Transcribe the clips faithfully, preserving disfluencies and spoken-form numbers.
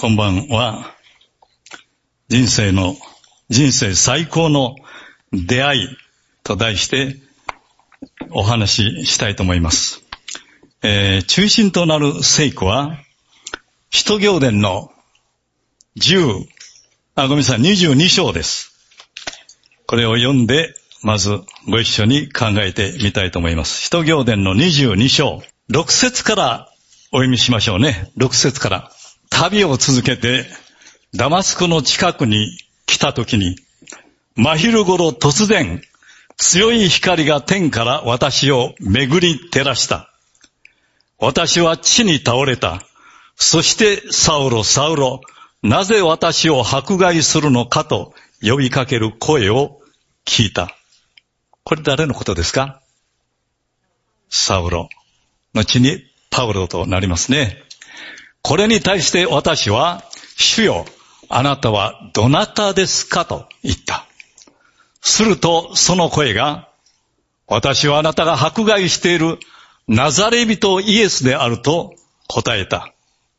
こんばんは。人生の、人生最高の出会いと題してお話ししたいと思います。えー、中心となる聖句は、使徒行伝のじゅう、あ、ごめんなさい、にじゅうに章です。これを読んで、まずご一緒に考えてみたいと思います。使徒行伝のにじゅうに章、ろく節からお読みしましょうね。ろく節から。旅を続けて、ダマスコの近くに来たときに、真昼頃突然、強い光が天から私を巡り照らした。私は地に倒れた。そしてサウロ、サウロ、なぜ私を迫害するのかと呼びかける声を聞いた。これ誰のことですか？サウロ。後にパウロとなりますね。これに対して私は、主よ、あなたはどなたですかと言った。するとその声が、私はあなたが迫害しているナザレ人イエスであると答えた。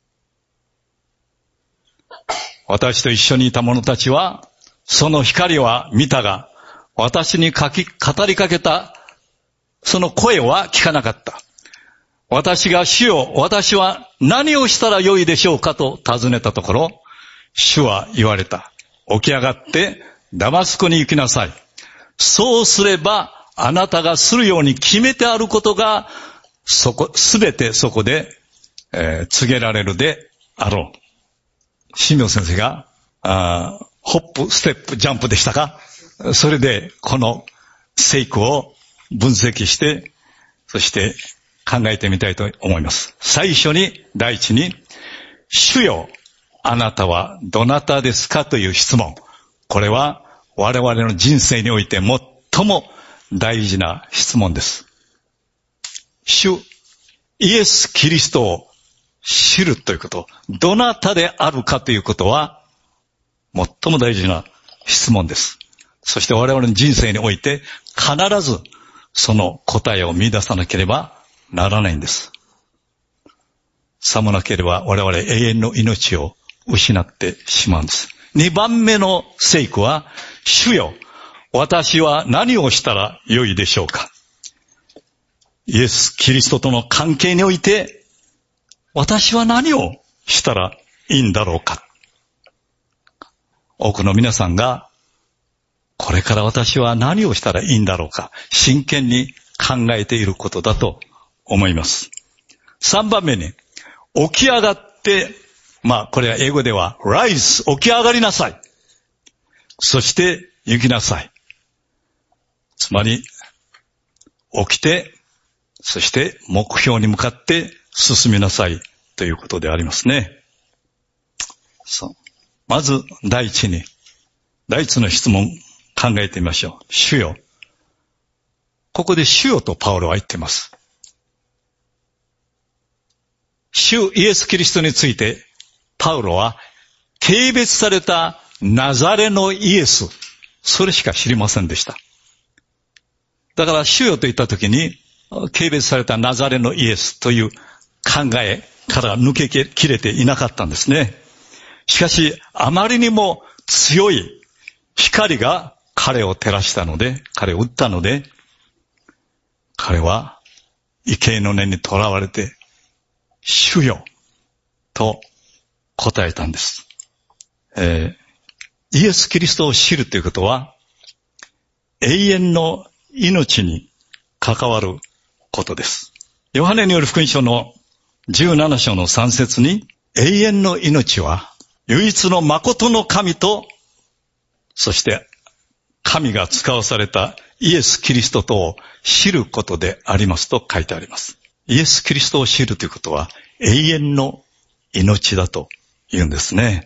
私と一緒にいた者たちは、その光は見たが、私にかき語りかけたその声は聞かなかった。私が主よ、私は何をしたらよいでしょうかと尋ねたところ、主は言われた。起き上がってダマスコに行きなさい。そうすればあなたがするように決めてあることがそこ、すべてそこで、えー、告げられるであろう。新明先生があホップ、ステップ、ジャンプでしたか？それでこの聖句を分析して、そして考えてみたいと思います。最初に、第一に、主よ、あなたはどなたですかという質問。これは我々の人生において最も大事な質問です。主、イエス・キリストを知るということ、どなたであるかということは、最も大事な質問です。そして我々の人生において、必ずその答えを見出さなければならないんです。さもなければ我々永遠の命を失ってしまうんです。二番目の聖句は、主よ、私は何をしたらよいでしょうか。イエス・キリストとの関係において、私は何をしたらいいんだろうか。多くの皆さんが、これから私は何をしたらいいんだろうか、真剣に考えていることだと思います。三番目に、起き上がって、まあこれは英語では rise、起き上がりなさい。そして行きなさい。つまり、起きて、そして目標に向かって進みなさいということでありますね。そう。まず第一に、第一の質問考えてみましょう。主よ。ここで主よとパウロは言っています。主イエス・キリストについて、パウロは、軽蔑されたナザレのイエス、それしか知りませんでした。だから、主よと言ったときに、軽蔑されたナザレのイエスという考えから抜けきれていなかったんですね。しかし、あまりにも強い光が彼を照らしたので、彼を撃ったので、彼は、畏敬の念にとらわれて、主よと答えたんです。えー、イエス・キリストを知るということは、永遠の命に関わることです。ヨハネによる福音書のじゅうなな章のさん節に、永遠の命は、唯一の誠の神と、そして神が使わされたイエス・キリストとを知ることでありますと書いてあります。イエス・キリストを知るということは永遠の命だと言うんですね。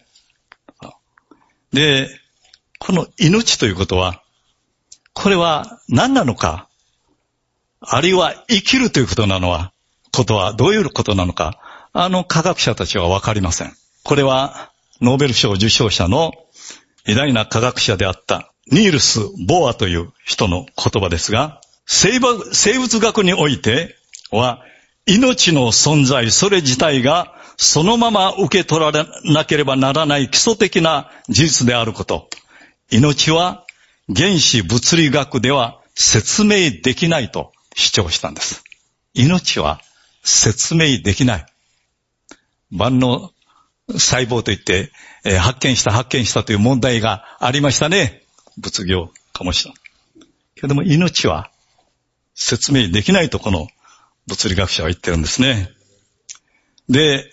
で、この命ということは、これは何なのか、あるいは生きるということなのは、ことはどういうことなのか、あの科学者たちはわかりません。これはノーベル賞受賞者の偉大な科学者であったニールス・ボアという人の言葉ですが、生物学においては、命の存在、それ自体がそのまま受け取らなければならない基礎的な事実であること。命は原子物理学では説明できないと主張したんです。命は説明できない。万能細胞といって、えー、発見した発見したという問題がありましたね。物業かもしれない。けども命は説明できないとこの物理学者は言ってるんですね。で、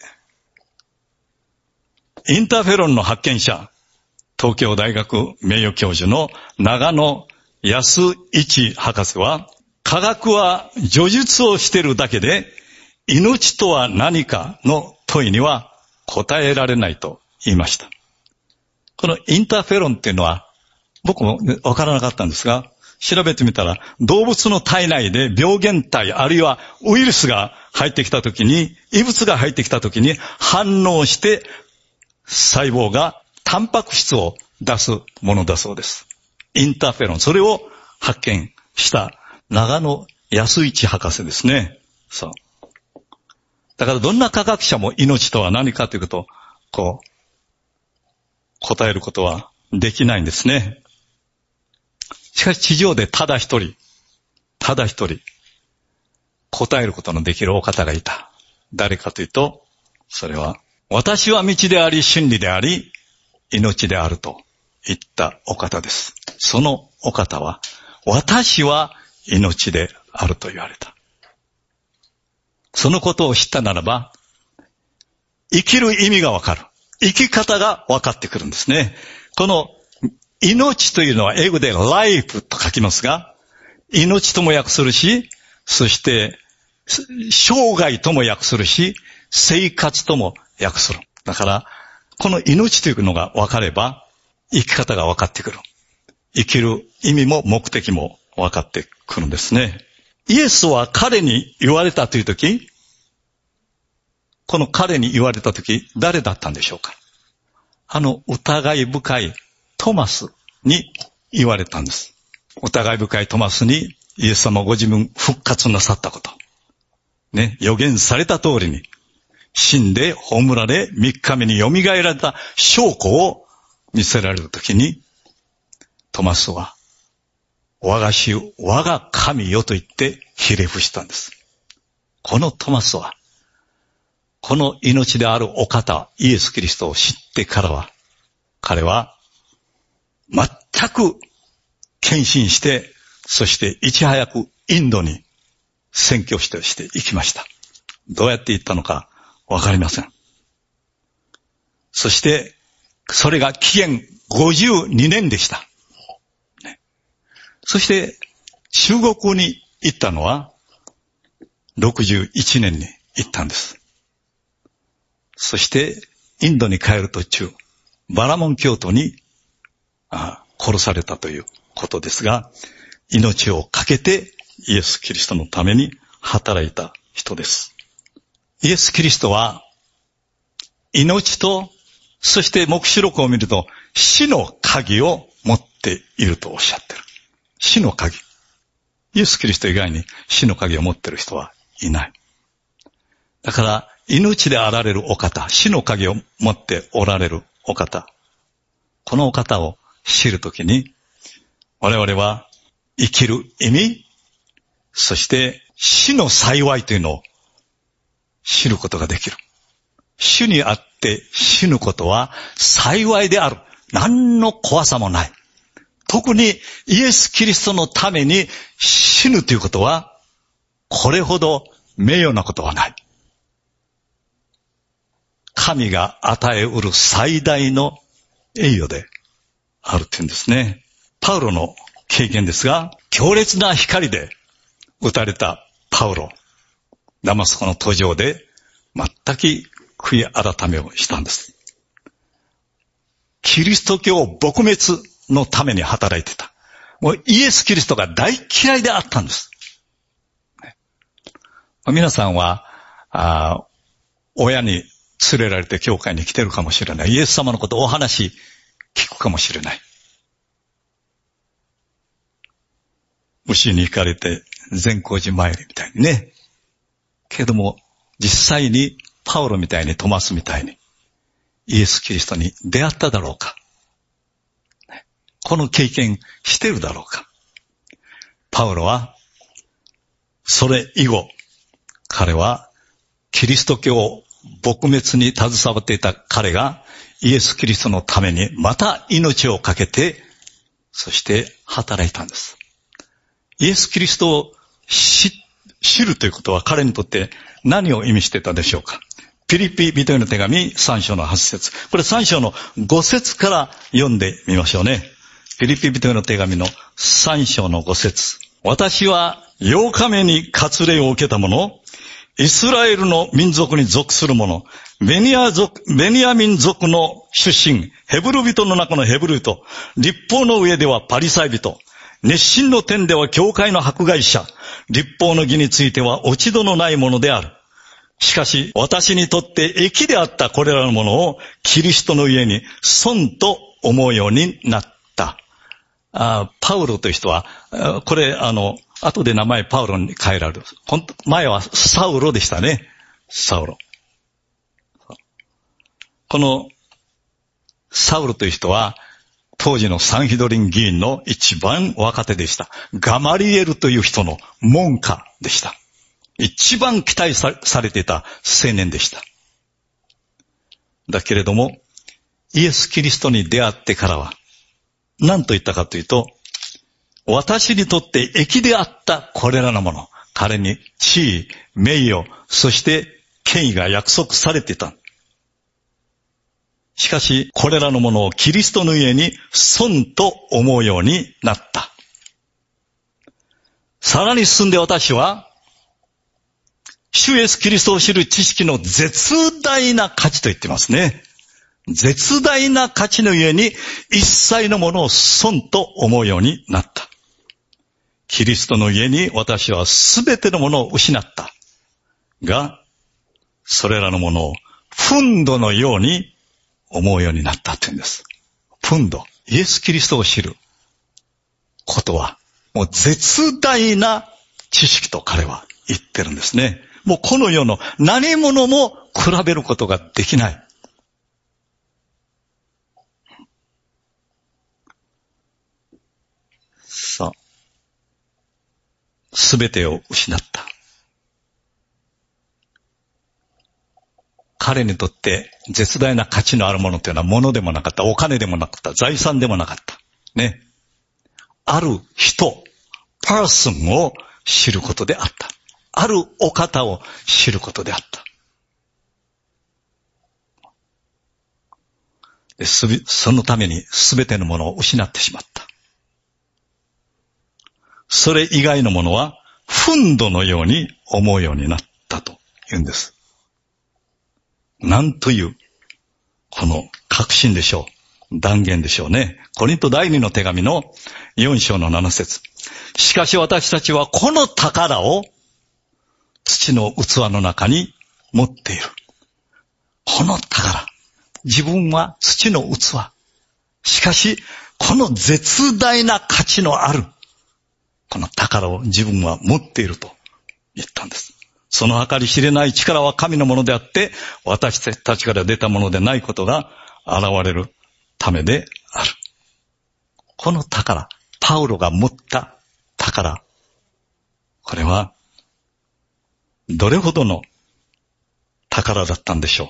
インターフェロンの発見者、東京大学名誉教授の長野康一博士は、科学は叙述をしているだけで、命とは何かの問いには答えられないと言いました。このインターフェロンっていうのは、僕もわからなかったんですが、調べてみたら、動物の体内で病原体あるいはウイルスが入ってきたときに、異物が入ってきたときに反応して細胞がタンパク質を出すものだそうです。インターフェロン、それを発見した長野康一博士ですね。そう。だからどんな科学者も命とは何かということを、こう、答えることはできないんですね。しかし地上でただ一人、ただ一人、答えることのできるお方がいた。誰かというと、それは、私は道であり、真理であり、命であると言ったお方です。そのお方は、私は命であると言われた。そのことを知ったならば、生きる意味がわかる。生き方がわかってくるんですね。この命というのは英語で life と書きますが、命とも訳するし、そして生涯とも訳するし、生活とも訳する。だから、この命というのが分かれば、生き方が分かってくる。生きる意味も目的も分かってくるんですね。イエスは彼に言われたというとき、この彼に言われたとき、誰だったんでしょうか。あの疑い深いトマスに言われたんです。疑い深いトマスにイエス様ご自分復活なさったこと。ね、予言された通りに死んで葬られ三日目に蘇られた証拠を見せられるときに、トマスは我が主、我が神よと言ってひれ伏したんです。このトマスは、この命であるお方、イエス・キリストを知ってからは、彼は全く献身して、そしていち早くインドに宣教師として行きました。どうやって行ったのかわかりません。そして、それが紀元ごじゅうにねんでした。ね、そして、中国に行ったのはろくじゅういちねんに行ったんです。そして、インドに帰る途中、バラモン教徒にあ殺されたということですが、命を懸けてイエス・キリストのために働いた人です。イエス・キリストは命と、そして黙示録を見ると死の鍵を持っているとおっしゃってる。死の鍵。イエス・キリスト以外に死の鍵を持っている人はいない。だから命であられるお方、死の鍵を持っておられるお方、このお方を知るときに、我々は生きる意味、そして死の幸いというのを知ることができる。主にあって死ぬことは幸いである。何の怖さもない。特にイエス・キリストのために死ぬということは、これほど名誉なことはない。神が与えうる最大の栄誉であるというんですね。パウロの経験ですが、強烈な光で打たれたパウロ、ダマスコの途上で全く悔い改めをしたんです。キリスト教撲滅のために働いてた。もうイエス・キリストが大嫌いであったんです。皆さんは、あ親に連れられて教会に来てるかもしれない。イエス様のことをお話聞くかもしれない。牛に行かれて善光寺参りみたいにね。けども実際にパウロみたいにトマスみたいにイエス・キリストに出会っただろうか。この経験してるだろうか。パウロはそれ以後、彼はキリスト教を撲滅に携わっていた彼がイエス・キリストのためにまた命を懸けて、そして働いたんです。イエス・キリストを知、知るということは彼にとって何を意味してたでしょうか。ピリピ人への手紙さん章のはち節。これさん章のご節から読んでみましょうね。ピリピ人への手紙のさん章のご節。私はようかめに割礼を受けた者、イスラエルの民族に属する者、ベニヤ族、ベニヤ民族の出身、ヘブル人の中のヘブル人、律法の上ではパリサイ人、熱心の点では教会の迫害者、律法の義については落ち度のないものである。しかし、私にとって益であったこれらのものを、キリストの家に損と思うようになった。あパウロという人は、これ、あの、後で名前パウロに変えられる。本当、前はサウロでしたね。サウロ。この、サウロという人は、当時のサンヒドリン議員の一番若手でした。ガマリエルという人の門下でした。一番期待さ、されていた青年でした。だけれども、イエス・キリストに出会ってからは、何と言ったかというと、私にとって益であったこれらのもの、彼に地位、名誉、そして権威が約束されていた。しかし、これらのものをキリストの家に損と思うようになった。さらに進んで私は、主イエスキリストを知る知識の絶大な価値と言ってますね。絶大な価値のゆえに一切のものを損と思うようになった。キリストの家に私はすべてのものを失った。が、それらのものをフンドのように思うようになったというんです。フンド、イエスキリストを知ることは、もう絶大な知識と彼は言ってるんですね。もうこの世の何者も比べることができない。さあ、すべてを失った。彼にとって絶大な価値のあるものというのは物でもなかった、お金でもなかった、財産でもなかった。ね。ある人、パーソンを知ることであった。あるお方を知ることであった。で、そのために全てのものを失ってしまった。それ以外のものは、フンドのように思うようになったと言うんです。なんという、この確信でしょう。断言でしょうね。コリント第二の手紙のよん章のなな節。しかし私たちはこの宝を土の器の中に持っている。この宝。自分は土の器。しかし、この絶大な価値のある、この宝を自分は持っていると言ったんです。その計り知れない力は神のものであって、私たちから出たものでないことが現れるためである。この宝、パウロが持った宝、これは、どれほどの宝だったんでしょう。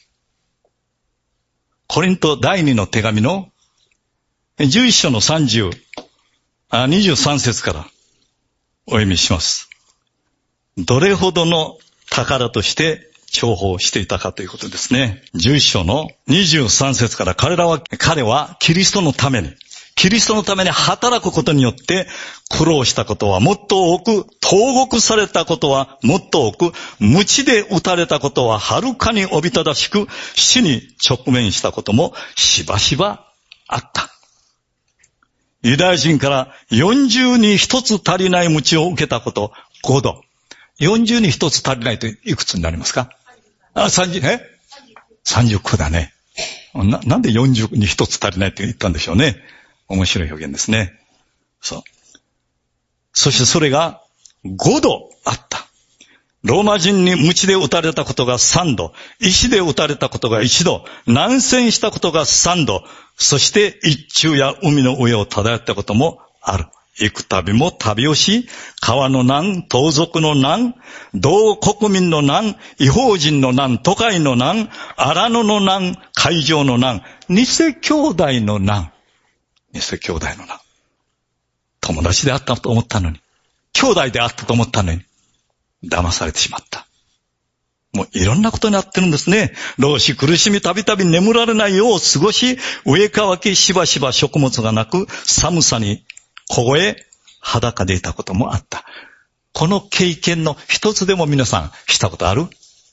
コリント第二の手紙のじゅういっ章のさんじゅう、あ、にじゅうさん節からお読みします。どれほどの宝として重宝していたかということですね。じゅういっ章のにじゅうさん節から彼らは、彼はキリストのために、キリストのために働くことによって苦労したことはもっと多く、投獄されたことはもっと多く、鞭で打たれたことははるかにおびただしく、死に直面したこともしばしばあった。ユダヤ人からよんじゅうに一つ足りない鞭を受けたことごど。よんじゅうに一つ足りないといくつになりますか？あ、さんじゅう、え ?さんじゅうきゅう だね。な、なんでよんじゅうに一つ足りないって言ったんでしょうね。面白い表現ですね。そう。そしてそれがごどあった。 ローマ人に鞭で打たれたことが三度、石で打たれたことが一度、難戦したことが三度、そして一中や海の上を漂ったこともある。行く旅も旅をし、川の難、盗賊の難、同国民の難、異邦人の難、都会の難、荒野の難、海上の難、偽兄弟の難、偽兄弟の難。友達であったと思ったのに、兄弟であったと思ったのに、騙されてしまった。もういろんなことになってるんですね。老死苦しみたびたび眠られないよう過ごし、上乾きしばしば食物がなく、寒さに凍え、裸でいたこともあった。この経験の一つでも皆さんしたことある？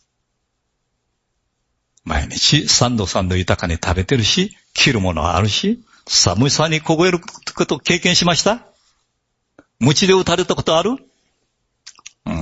毎日三度三度豊かに食べてるし、着るものはあるし、寒さに凍えることを経験しました？鞭で打たれたことある？うん、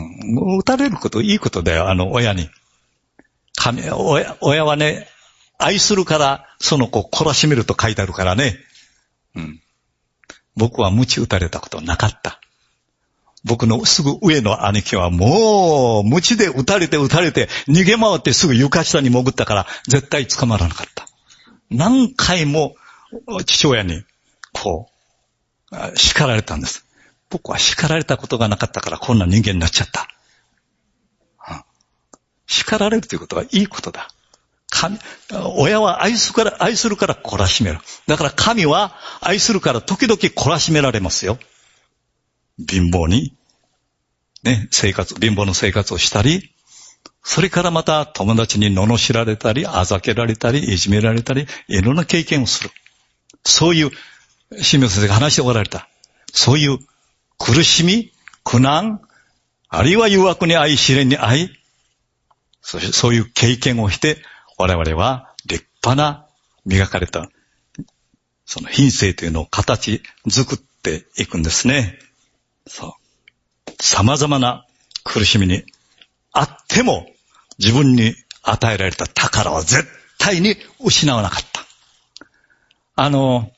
打たれることいいことだよ、あの親に。神、親、親はね、愛するからその子を懲らしめると書いてあるからね。うん。僕は鞭打たれたことなかった。僕のすぐ上の兄貴はもう鞭で打たれて打たれて逃げ回ってすぐ床下に潜ったから絶対捕まらなかった。何回も父親にこう叱られたんです。僕は叱られたことがなかったからこんな人間になっちゃった。うん、叱られるということはいいことだ。神、親は愛するから、愛するから懲らしめる。だから神は愛するから時々懲らしめられますよ。貧乏に、ね、生活、貧乏の生活をしたり、それからまた友達に罵られたり、あざけられたり、いじめられたり、いろんな経験をする。そういう、清水先生が話しておられた。そういう苦しみ、苦難、あるいは誘惑に遭い、試練に遭い、そしてそういう経験をして、我々は立派な磨かれた、その品性というのを形作っていくんですね。そう。様々な苦しみにあっても、自分に与えられた宝は絶対に失わなかった。あの、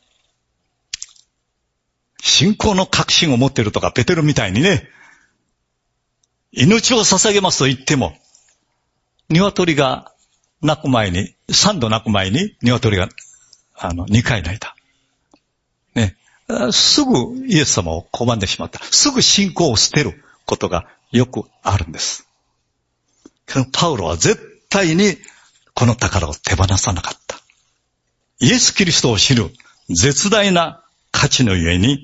信仰の確信を持っているとか、ペテルみたいにね、命を捧げますと言っても、鶏が鳴く前に、三度鳴く前に、鶏が、あの、二回鳴いた。ね。すぐイエス様を拒んでしまった。すぐ信仰を捨てることがよくあるんです。けどパウロは絶対にこの宝を手放さなかった。イエス・キリストを知る絶大な価値のゆえに、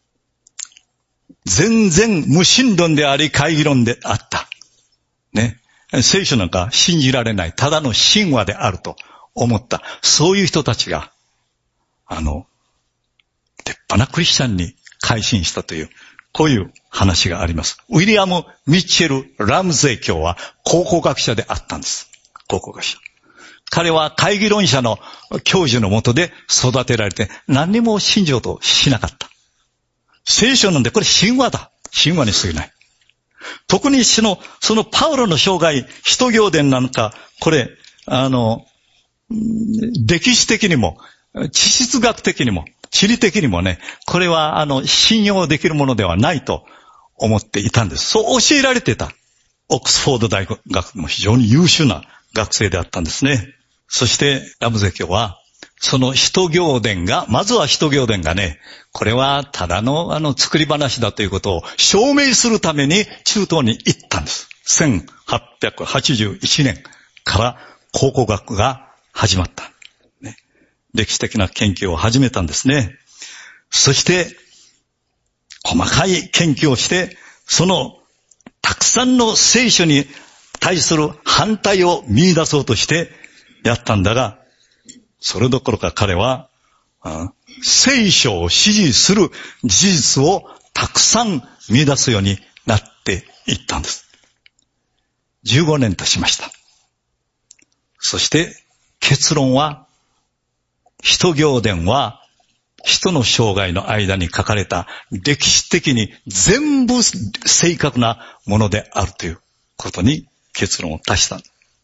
全然無神論であり懐疑論であった。ね。聖書なんか信じられない、ただの神話であると思った。そういう人たちが、あの、立派なクリスチャンに改心したという、こういう話があります。ウィリアム・ミッチェル・ラムゼイ教は考古学者であったんです。考古学者。彼は懐疑論者の教授のもとで育てられて何にも信じようとしなかった。聖書なんでこれ神話だ。神話に過ぎない。特にその、そのパウロの生涯、使徒行伝なんか、これ、あの、歴史的にも、地質学的にも、地理的にもね、これはあの、信用できるものではないと思っていたんです。そう教えられてた。オックスフォード大学も非常に優秀な学生であったんですね。そして、ラムゼ教は、その使徒行伝が、まずは使徒行伝がね、これはただのあの作り話だということを証明するために中東に行ったんです。せんはっぴゃくはちじゅういちねんから考古学が始まった。ね、歴史的な研究を始めたんですね。そして、細かい研究をして、そのたくさんの聖書に対する反対を見出そうとしてやったんだが、それどころか彼は、聖書を支持する事実をたくさん見出すようになっていったんです。じゅうごねん経ちました。そして結論は、使徒行伝は人の生涯の間に書かれた歴史的に全部正確なものであるということに結論を達した。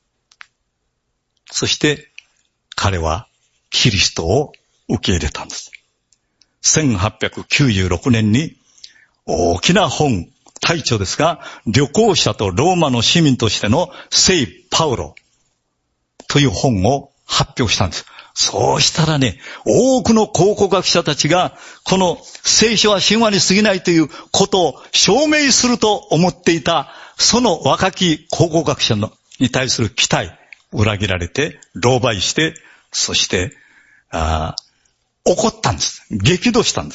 そして彼はキリストを受け入れたんです。せんはっぴゃくきゅうじゅうろくねんに大きな本、 隊長ですが、旅行者とローマの市民としての聖パウロという本を発表したんです。そうしたらね、多くの考古学者たちが、この聖書は神話に過ぎないということを証明すると思っていた、その若き考古学者のに対する期待、裏切られて、狼狽して、そして、あ怒ったんです。激怒したんです。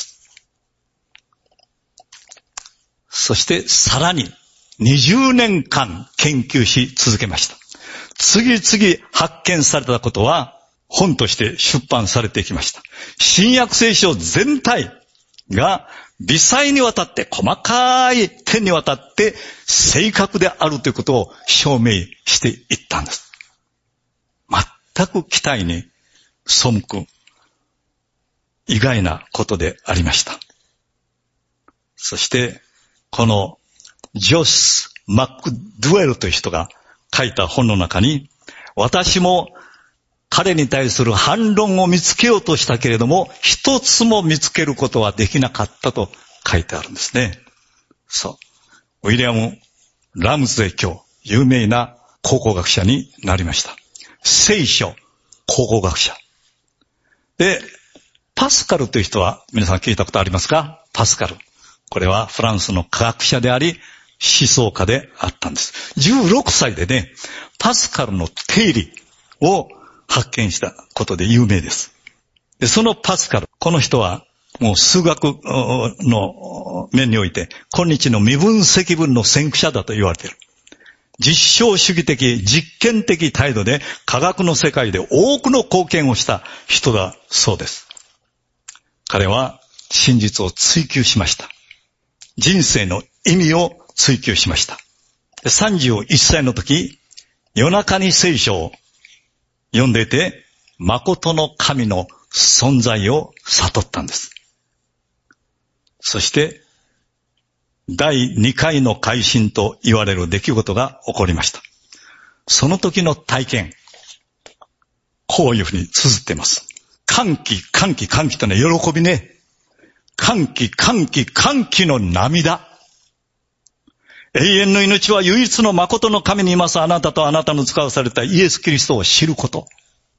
そしてさらににじゅうねんかん研究し続けました。次々発見されたことは本として出版されていきました。新約聖書全体が微細にわたって細かい点にわたって正確であるということを証明していったんです。全く期待に背く意外なことでありました。そしてこのジョス・マックドゥエルという人が書いた本の中に、私も彼に対する反論を見つけようとしたけれども、一つも見つけることはできなかったと書いてあるんですね。そう。ウィリアム・ラムズデー教、有名な考古学者になりました。聖書考古学者。で、パスカルという人は皆さん聞いたことありますか？パスカル。これはフランスの科学者であり、思想家であったんです。じゅうろくさいでね、パスカルの定理を発見したことで有名です。で、そのパスカル、この人はもう数学の面において、今日の未分積分の先駆者だと言われている。実証主義的、実験的態度で科学の世界で多くの貢献をした人だそうです。彼は真実を追求しました。人生の意味を追求しました。さんじゅういっさいの時、夜中に聖書を読んでいて、誠の神の存在を悟ったんです。そして、だいにかいの改心と言われる出来事が起こりました。その時の体験、こういうふうに綴っています。歓喜、歓喜、歓喜とね、喜びね。歓喜、歓喜、歓喜の涙。永遠の命は唯一の誠の神にいますあなたとあなたの使わされたイエス・キリストを知ること。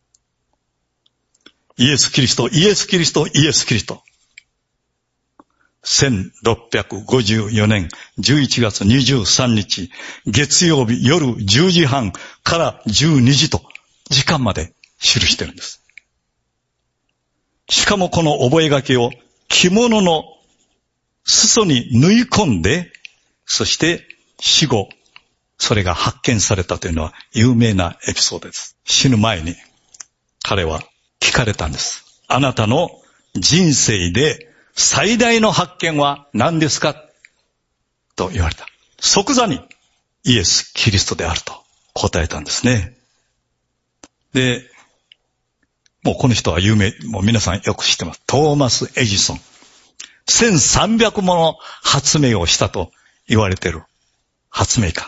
イエス・キリスト、イエス・キリスト、イエス・キリスト。せんろっぴゃくごじゅうよねんじゅういちがつにじゅうさんにち、月曜日夜じゅうじはんからじゅうにじと時間まで記してるんです。しかもこの覚書を着物の裾に縫い込んで、そして死後、それが発見されたというのは有名なエピソードです。死ぬ前に彼は聞かれたんです。あなたの人生で最大の発見は何ですかと言われた。即座にイエス・キリストであると答えたんですね。で、もうこの人は有名、もう皆さんよく知ってます。トーマス・エジソン。せんさんびゃくもの発明をしたと言われている発明家。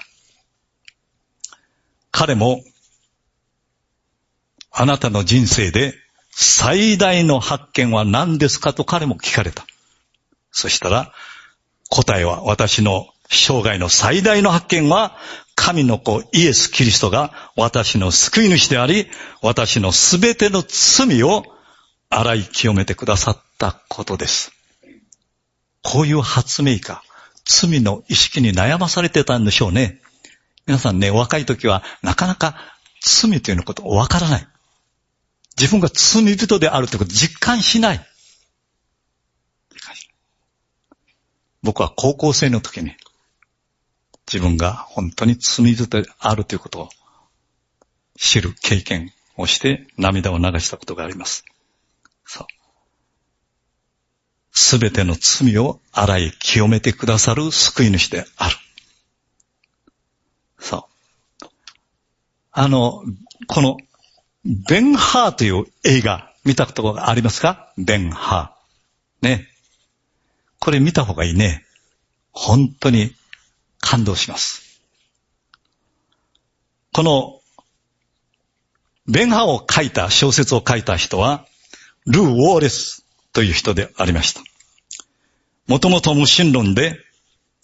彼もあなたの人生で最大の発見は何ですかと彼も聞かれた。そしたら答えは、私の生涯の最大の発見は神の子イエス・キリストが私の救い主であり、私のすべての罪を洗い清めてくださったことです。こういう発明家、罪の意識に悩まされてたんでしょうね。皆さんね、若い時はなかなか罪ということわからない。自分が罪人であるということを実感しない。僕は高校生の時に自分が本当に罪人であるということを知る経験をして涙を流したことがあります。そう。すべての罪を洗い清めてくださる救い主である。そう。あの、このベンハーという映画見たことがありますか？ベンハー。ね。これ見た方がいいね。本当に感動します。このベンハーを書いた、小説を書いた人はルー・ウォーレスという人でありました。もともと無神論で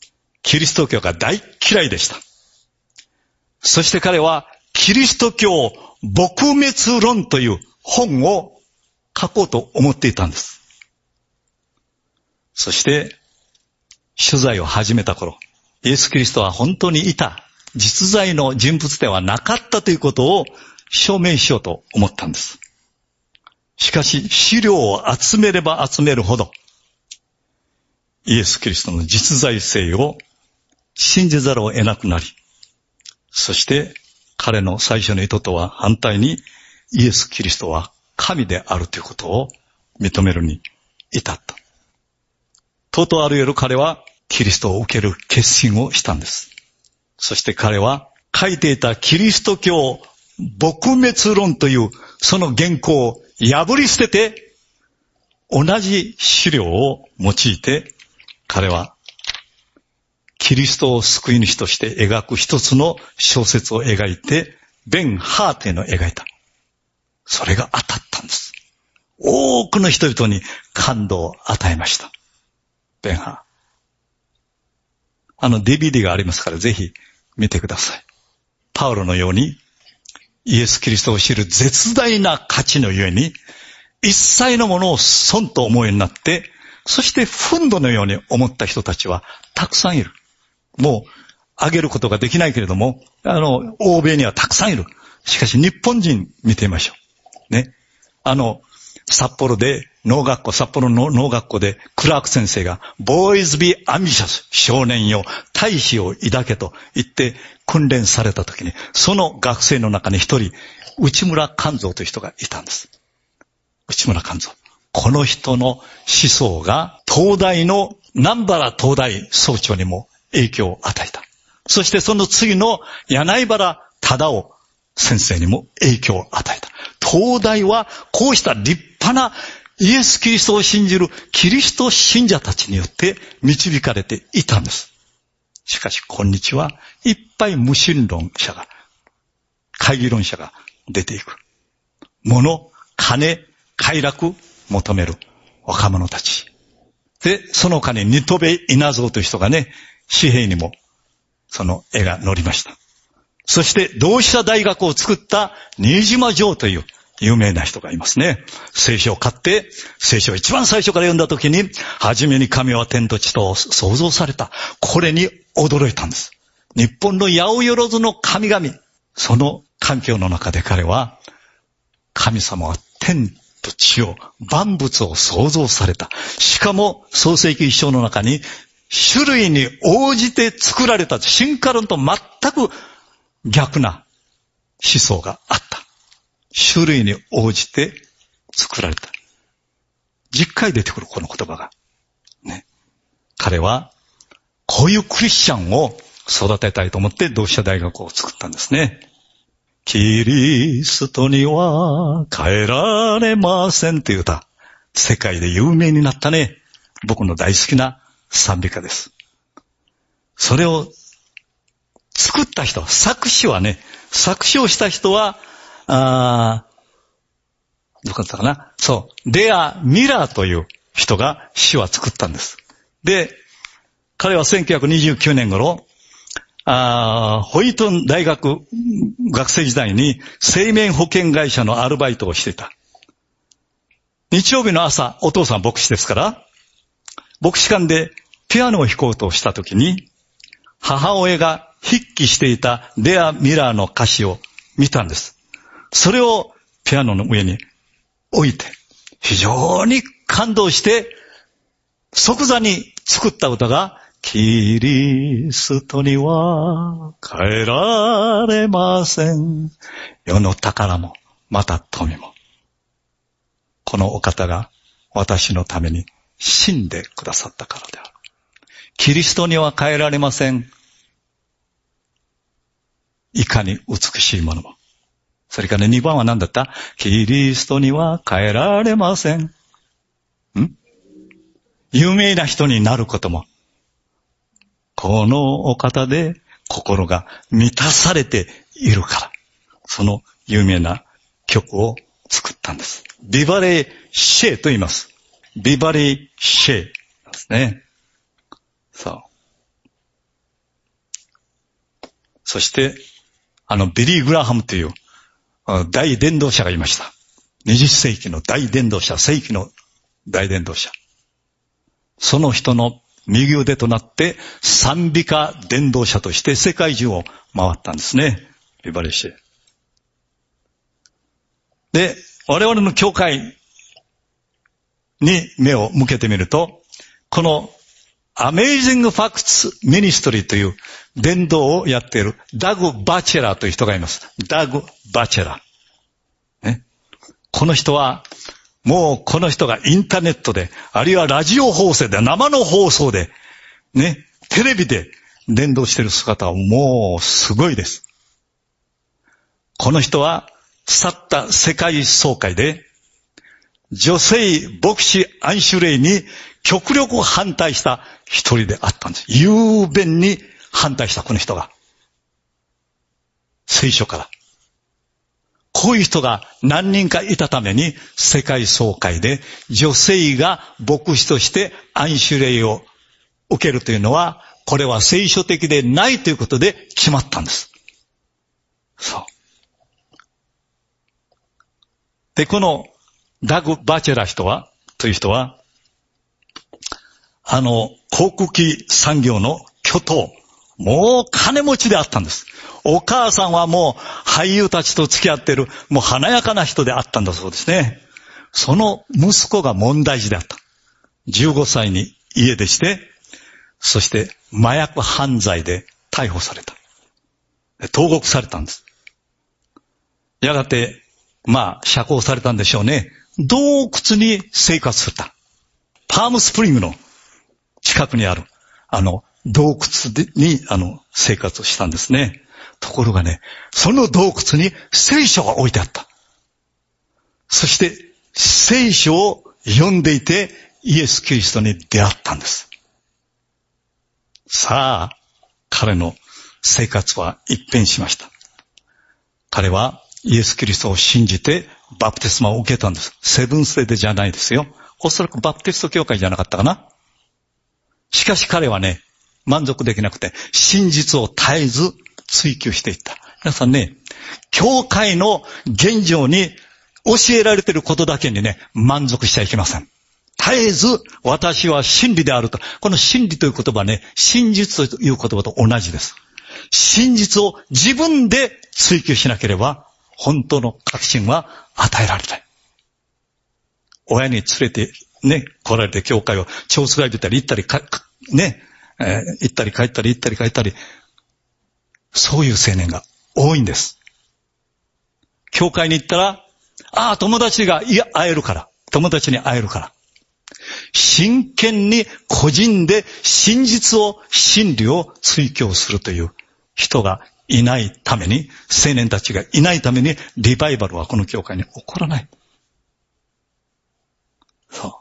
キリスト教が大嫌いでした。そして彼はキリスト教撲滅論という本を書こうと思っていたんです。そして取材を始めた頃、イエス・キリストは本当にいた実在の人物ではなかったということを証明しようと思ったんです。しかし資料を集めれば集めるほどイエス・キリストの実在性を信じざるを得なくなり、そして彼の最初の意図とは反対にイエス・キリストは神であるということを認めるに至った。とうとうある夜彼はキリストを受ける決心をしたんです。そして彼は書いていたキリスト教撲滅論というその原稿を破り捨てて同じ資料を用いて彼はキリストを救い主として描く一つの小説を描いてベン・ハーテンを描いた。それが当たったんです。多くの人々に感動を与えました。ベンハー。あの ディーブイディー がありますからぜひ見てください。パウロのようにイエス・キリストを知る絶大な価値のゆえに一切のものを損と思うようになって、そして憤怒のように思った人たちはたくさんいる。もう挙げることができないけれども、あの欧米にはたくさんいる。しかし日本人見てみましょう。ね。あの札幌で農学校、札幌の農学校でクラーク先生が Boys be ambitious 少年よ大志を抱けと言って訓練されたときに、その学生の中に一人内村勘三という人がいたんです。内村勘三。この人の思想が東大の南原東大総長にも影響を与えた。そしてその次の柳原忠夫先生にも影響を与えた。東大はこうした立派なイエス・キリストを信じるキリスト信者たちによって導かれていたんです。しかし今日はいっぱい無神論者が、懐疑論者が出ていく。物、金、快楽求める若者たち。で、その他にニトベ稲造という人がね、紙幣にもその絵が載りました。そして同志社大学を作った新島城という有名な人がいますね。聖書を買って、聖書を一番最初から読んだときに、初めに神は天と地と創造された。これに驚いたんです。日本の八百万の神々。その環境の中で彼は、神様は天と地を、万物を創造された。しかも創世記一章の中に、種類に応じて作られた。進化論と全く逆な思想があった。種類に応じて作られた。じゅっかい出てくるこの言葉が。ね。彼は、こういうクリスチャンを育てたいと思って同志社大学を作ったんですね。キリストには変えられませんという歌。世界で有名になったね。僕の大好きな賛美歌です。それを作った人、作詞はね、作詞をした人は、あどこだったかな、そう、レア・ミラーという人が詩は作ったんです。で、彼はせんきゅうひゃくにじゅうきゅうねん頃、あホイトン大学学生時代に生命保険会社のアルバイトをしていた。日曜日の朝、お父さん牧師ですから、牧師館でピアノを弾こうとしたときに、母親が筆記していたレア・ミラーの歌詞を見たんです。それをピアノの上に置いて、非常に感動して、即座に作った歌が、キリストには変えられません。世の宝も、また富も。このお方が私のために死んでくださったからである。キリストには変えられません。いかに美しいものも。それから、ね、にばんは何だった？キリストには変えられません。ん？有名な人になることも。このお方で心が満たされているから。その有名な曲を作ったんです。ビバレーシェーと言います。ビバレーシェーですね。そう。 そして、あの、ビリー・グラハムという大伝道者がいました。にじゅっせいきの大伝道者、世紀の大伝道者。その人の右腕となって賛美歌伝道者として世界中を回ったんですね。リバレシェ。で、我々の教会に目を向けてみると、このアメイジングファクツミニストリーという伝道をやっているダグ・バチェラーという人がいます。ダグ・バチェラー。ね、この人は、もうこの人がインターネットで、あるいはラジオ放送で、生の放送で、ね、テレビで伝道している姿はもうすごいです。この人は、去った世界総会で、女性牧師安守令に極力反対した一人であったんです。雄弁に反対したこの人が。聖書から。こういう人が何人かいたために世界総会で女性が牧師として安守令を受けるというのは、これは聖書的でないということで決まったんです。そう。で、このダグ・バチェラー人は、という人は、あの、航空機産業の巨頭、もう金持ちであったんです。お母さんはもう俳優たちと付き合っている、もう華やかな人であったんだそうですね。その息子が問題児であった。じゅうごさいに家出して、そして麻薬犯罪で逮捕された。投獄されたんです。やがて、まあ、釈放されたんでしょうね。洞窟に生活するた。パームスプリングの近くにある、あの、洞窟に、あの、生活をしたんですね。ところがね、その洞窟に聖書が置いてあった。そして、聖書を読んでいて、イエス・キリストに出会ったんです。さあ、彼の生活は一変しました。彼はイエス・キリストを信じてバプテスマを受けたんです。セブンスデーじゃないですよ。おそらくバプテスト教会じゃなかったかな。しかし彼はね、満足できなくて、真実を絶えず追求していった。皆さんね、教会の現状に教えられていることだけにね、満足しちゃいけません。絶えず私は真理であると。この真理という言葉はね、真実という言葉と同じです。真実を自分で追求しなければ、本当の確信は与えられない。親に連れてね、来られて教会を超すがいてたり行ったりか、ね、えー、行ったり帰ったり行ったり帰ったり、そういう青年が多いんです。教会に行ったら、ああ、友達が会えるから、友達に会えるから。真剣に個人で真実を、真理を追求するという人がいないために、青年たちがいないために、リバイバルはこの教会に起こらない。そう。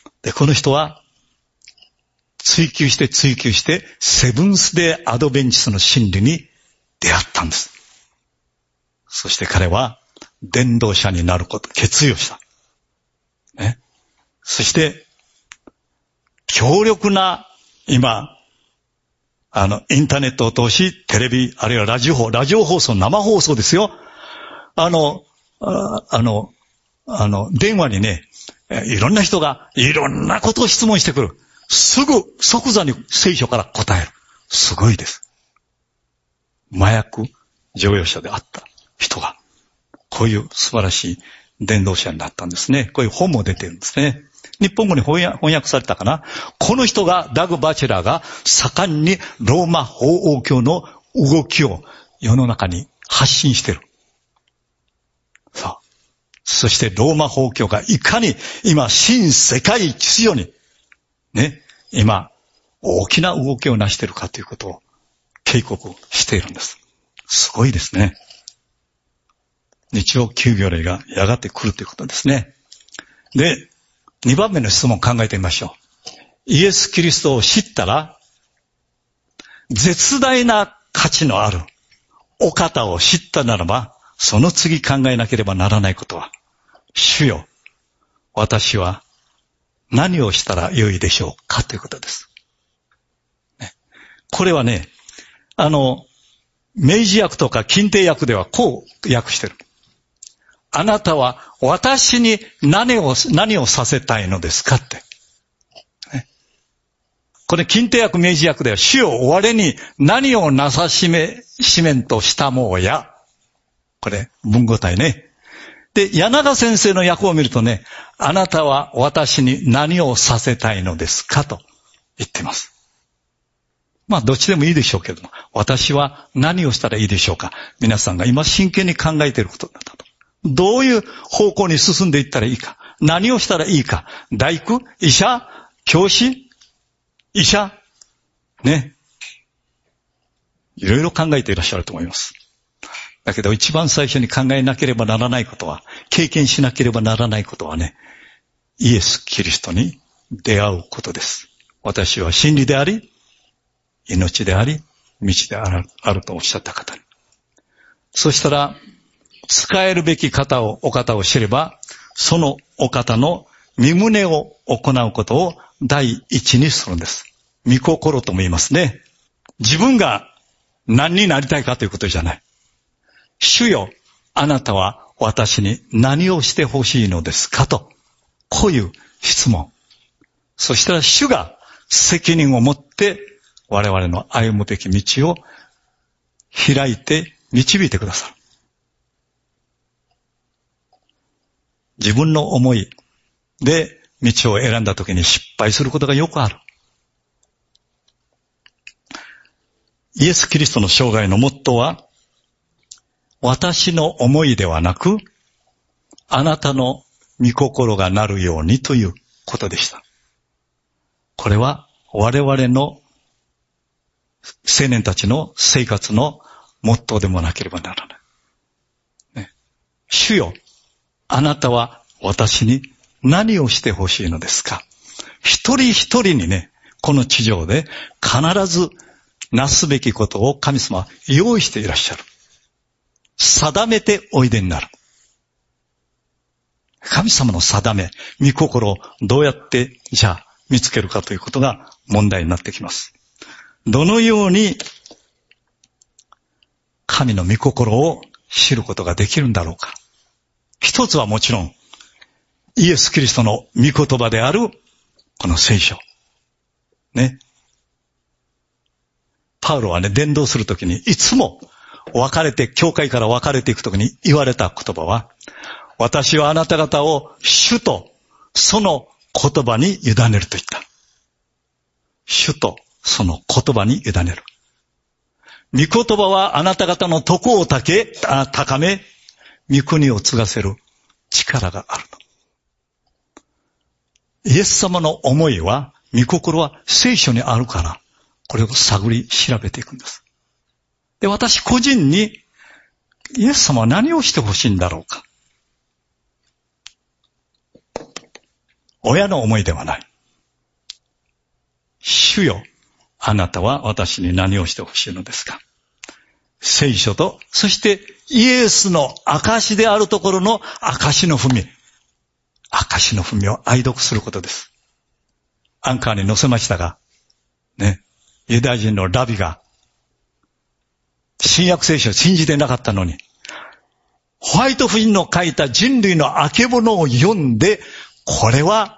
で、この人は、追求して追求して、セブンスデーアドベンチスの真理に出会ったんです。そして彼は、伝道者になること、決意をした。ね。そして、強力な、今、あの、インターネットを通し、テレビ、あるいはラジオ放送、ラジオ放送、生放送ですよ。あの、あ, あの、あの、電話にね、いろんな人が、いろんなことを質問してくる。すぐ、即座に聖書から答える。すごいです。麻薬乗用車であった人が、こういう素晴らしい伝道者になったんですね。こういう本も出てるんですね。日本語に翻訳、翻訳されたかな。この人が、ダグ・バチェラーが盛んにローマ法王教の動きを世の中に発信してる。そう。そしてローマ法教がいかに今、新世界秩序に、ね、今、大きな動きを成しているかということを警告しているんです。すごいですね。日曜休業令がやがて来るということですね。で、二番目の質問を考えてみましょう。イエス・キリストを知ったら、絶大な価値のあるお方を知ったならば、その次考えなければならないことは、主よ、私は何をしたらよいでしょうかということです。ね、これはね、あの、 明治訳とか近帝訳ではこう訳してる。あなたは私に何を、何をさせたいのですかって。ね、これ近帝訳明治訳では主よ我に何をなさしめ、しめんとしたもうや。これ文語体ね。で、柳田先生の訳を見るとね、あなたは私に何をさせたいのですかと言っています。まあ、どっちでもいいでしょうけども、私は何をしたらいいでしょうか。皆さんが今真剣に考えていることだと。どういう方向に進んでいったらいいか。何をしたらいいか。大工、医者、教師、医者、ね。いろいろ考えていらっしゃると思います。だけど一番最初に考えなければならないことは、経験しなければならないことはね、イエス・キリストに出会うことです。私は真理であり、命であり、道である、あるとおっしゃった方に。そしたら、使えるべき方を、お方を知れば、そのお方の御胸を行うことを第一にするんです。御心とも言いますね。自分が何になりたいかということじゃない。主よ、あなたは私に何をしてほしいのですかと。こういう質問。そしたら主が責任を持って我々の歩むべき道を開いて導いてくださる。自分の思いで道を選んだときに失敗することがよくある。イエス・キリストの生涯のモットーは、私の思いではなく、あなたの御心がなるようにということでした。これは我々の青年たちの生活のモットーでもなければならない。ね、主よ、あなたは私に何をしてほしいのですか。一人一人にね、この地上で必ずなすべきことを神様は用意していらっしゃる。定めておいでになる。神様の定め、御心をどうやってじゃあ見つけるかということが問題になってきます。どのように神の御心を知ることができるんだろうか。一つはもちろんイエス・キリストの御言葉であるこの聖書。ね。パウロはね、伝道するときにいつも別れて、教会から別れていくときに言われた言葉は、私はあなた方を主とその言葉に委ねると言った。主とその言葉に委ねる。御言葉はあなた方の徳を高け、高め、御国を継がせる力があると。イエス様の思いは、御心は聖書にあるから、これを探り調べていくんです。で、私個人に、イエス様は何をしてほしいんだろうか。親の思いではない。主よ、あなたは私に何をしてほしいのですか。聖書と、そしてイエスの証であるところの証の文。証の文を愛読することです。アンカーに載せましたが、ね、ユダヤ人のラビが、新約聖書を信じてなかったのに、ホワイト夫人の書いた人類のあけぼのを読んで、これは、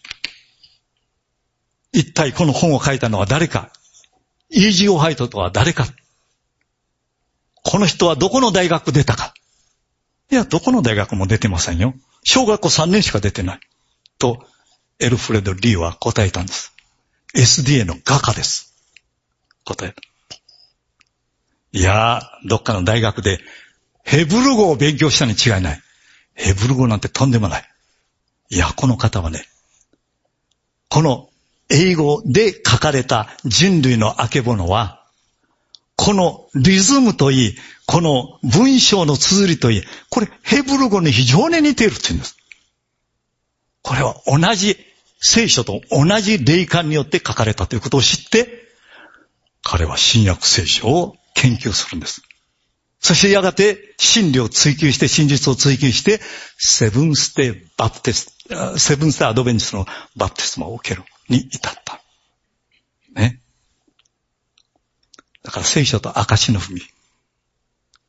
一体この本を書いたのは誰か、イージー・ホワイトとは誰か、この人はどこの大学出たか。いや、どこの大学も出てませんよ。小学校さんねんしか出てない。と、エルフレド・リーは答えたんです。エスディーエー の画家です。答えた。いやー、どっかの大学でヘブル語を勉強したに違いない。ヘブル語なんてとんでもない。いや、この方はね、この英語で書かれた人類のあけぼのは、このリズムといい、この文章の綴りといい、これヘブル語に非常に似ているって言うんです。これは同じ聖書と同じ霊感によって書かれたということを知って、彼は新約聖書を研究するんです。そしてやがて真理を追求して、真実を追求して、セブンステイバプテスト、セブンステイアドベンチスのバプテスマを受けるに至った。ね。だから聖書と証の文。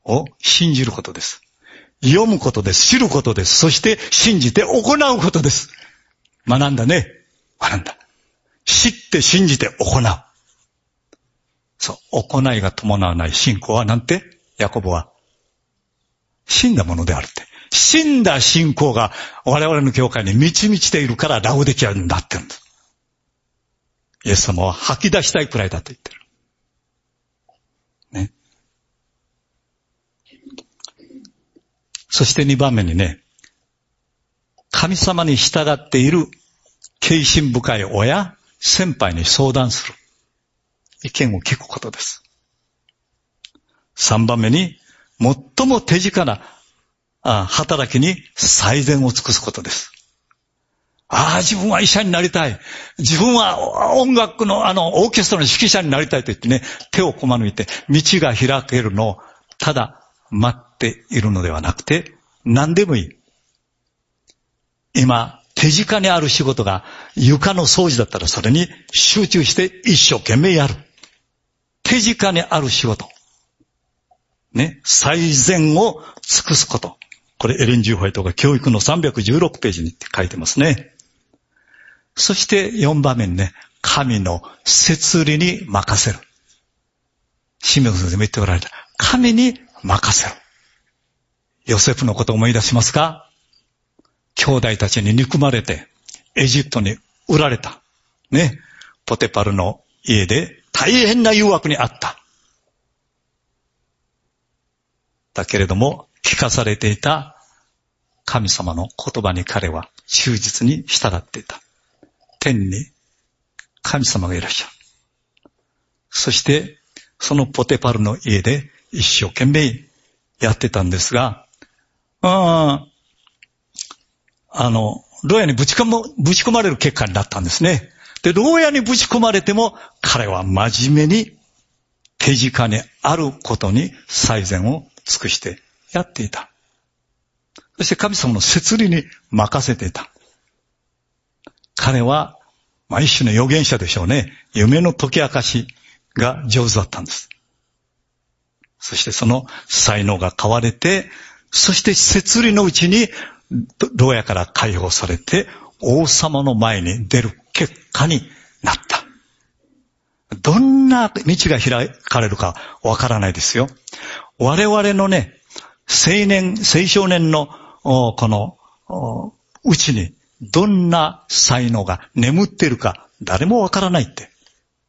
を信じることです。読むことです。知ることです。そして信じて行うことです。学んだね。学んだ。知って信じて行う。そう、行いが伴わない信仰はなんてヤコブは死んだものであるって。死んだ信仰が我々の教会に満ち満ちているからラオデキアになってるんです。イエス様は吐き出したいくらいだと言ってる。ね。そしてにばんめにね、神様に従っている敬心深い親、先輩に相談する。意見を聞くことです。さんばんめに、最も手近な働きに最善を尽くすことです。ああ、自分は医者になりたい。自分は音楽のあの、オーケストラの指揮者になりたいと言ってね、手をこまぬいて、道が開けるのを、ただ待っているのではなくて、何でもいい。今、手近にある仕事が床の掃除だったらそれに集中して一生懸命やる。手近にある仕事。ね、最善を尽くすこと。これエレン・ジューホイトが教育のさんびゃくじゅうろくページに書いてますね。そしてよんばんめにね、神の摂理に任せる。シメオ先生も言っておられた。神に任せる。ヨセフのことを思い出しますか？兄弟たちに憎まれてエジプトに売られた。ね。ポテパルの家で大変な誘惑にあった。だけれども聞かされていた神様の言葉に彼は忠実に従っていた。天に神様がいらっしゃる。そしてそのポテパルの家で一生懸命やってたんですが、ああの、牢屋にぶち込む、ぶち込まれる結果になったんですね。で、牢屋にぶち込まれても彼は真面目に手近にあることに最善を尽くしてやっていた。そして神様の摂理に任せていた。彼は、まあ、一種の預言者でしょうね。夢の解き明かしが上手だったんです。そしてその才能が買われて、そして摂理のうちに牢屋から解放されて王様の前に出る結果になった。どんな道が開かれるかわからないですよ。我々のね、青年、青少年のこのうちにどんな才能が眠っているか誰もわからないって。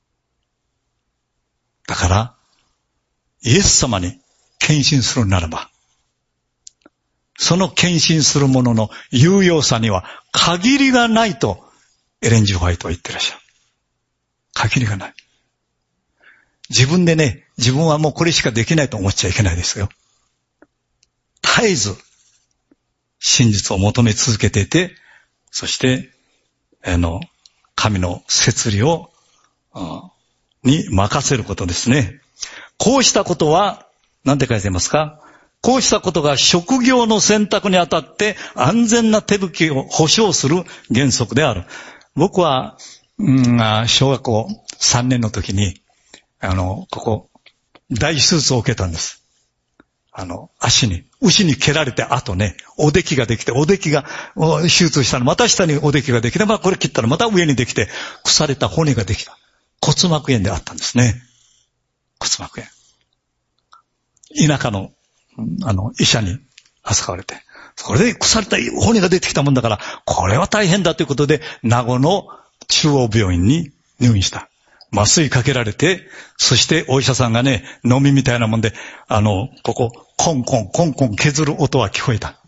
だからイエス様に献身するならば、その献身するものの有用さには限りがないとエレン・ジュホワイトは言ってらっしゃる。限りがない。自分でね、自分はもうこれしかできないと思っちゃいけないですよ。絶えず真実を求め続けていて、そしてあの神の摂理をに任せることですね。こうしたことは何て書いてますか？こうしたことが職業の選択にあたって安全な手引きを保障する原則である。僕は、うん、小学校さんねんの時に、あの、ここ、大手術を受けたんです。あの、足に、牛に蹴られて、あとね、おできができて、おできが、手術したら、また下におできができて、まあこれ切ったらまた上にできて、腐れた骨ができた。骨膜炎であったんですね。骨膜炎。田舎の、あの、医者に扱われて、それで腐れた骨が出てきたもんだから、これは大変だということで、名護の中央病院に入院した。麻酔かけられて、そしてお医者さんがね、飲みみたいなもんで、あの、ここ、コンコン、コンコン削る音は聞こえた。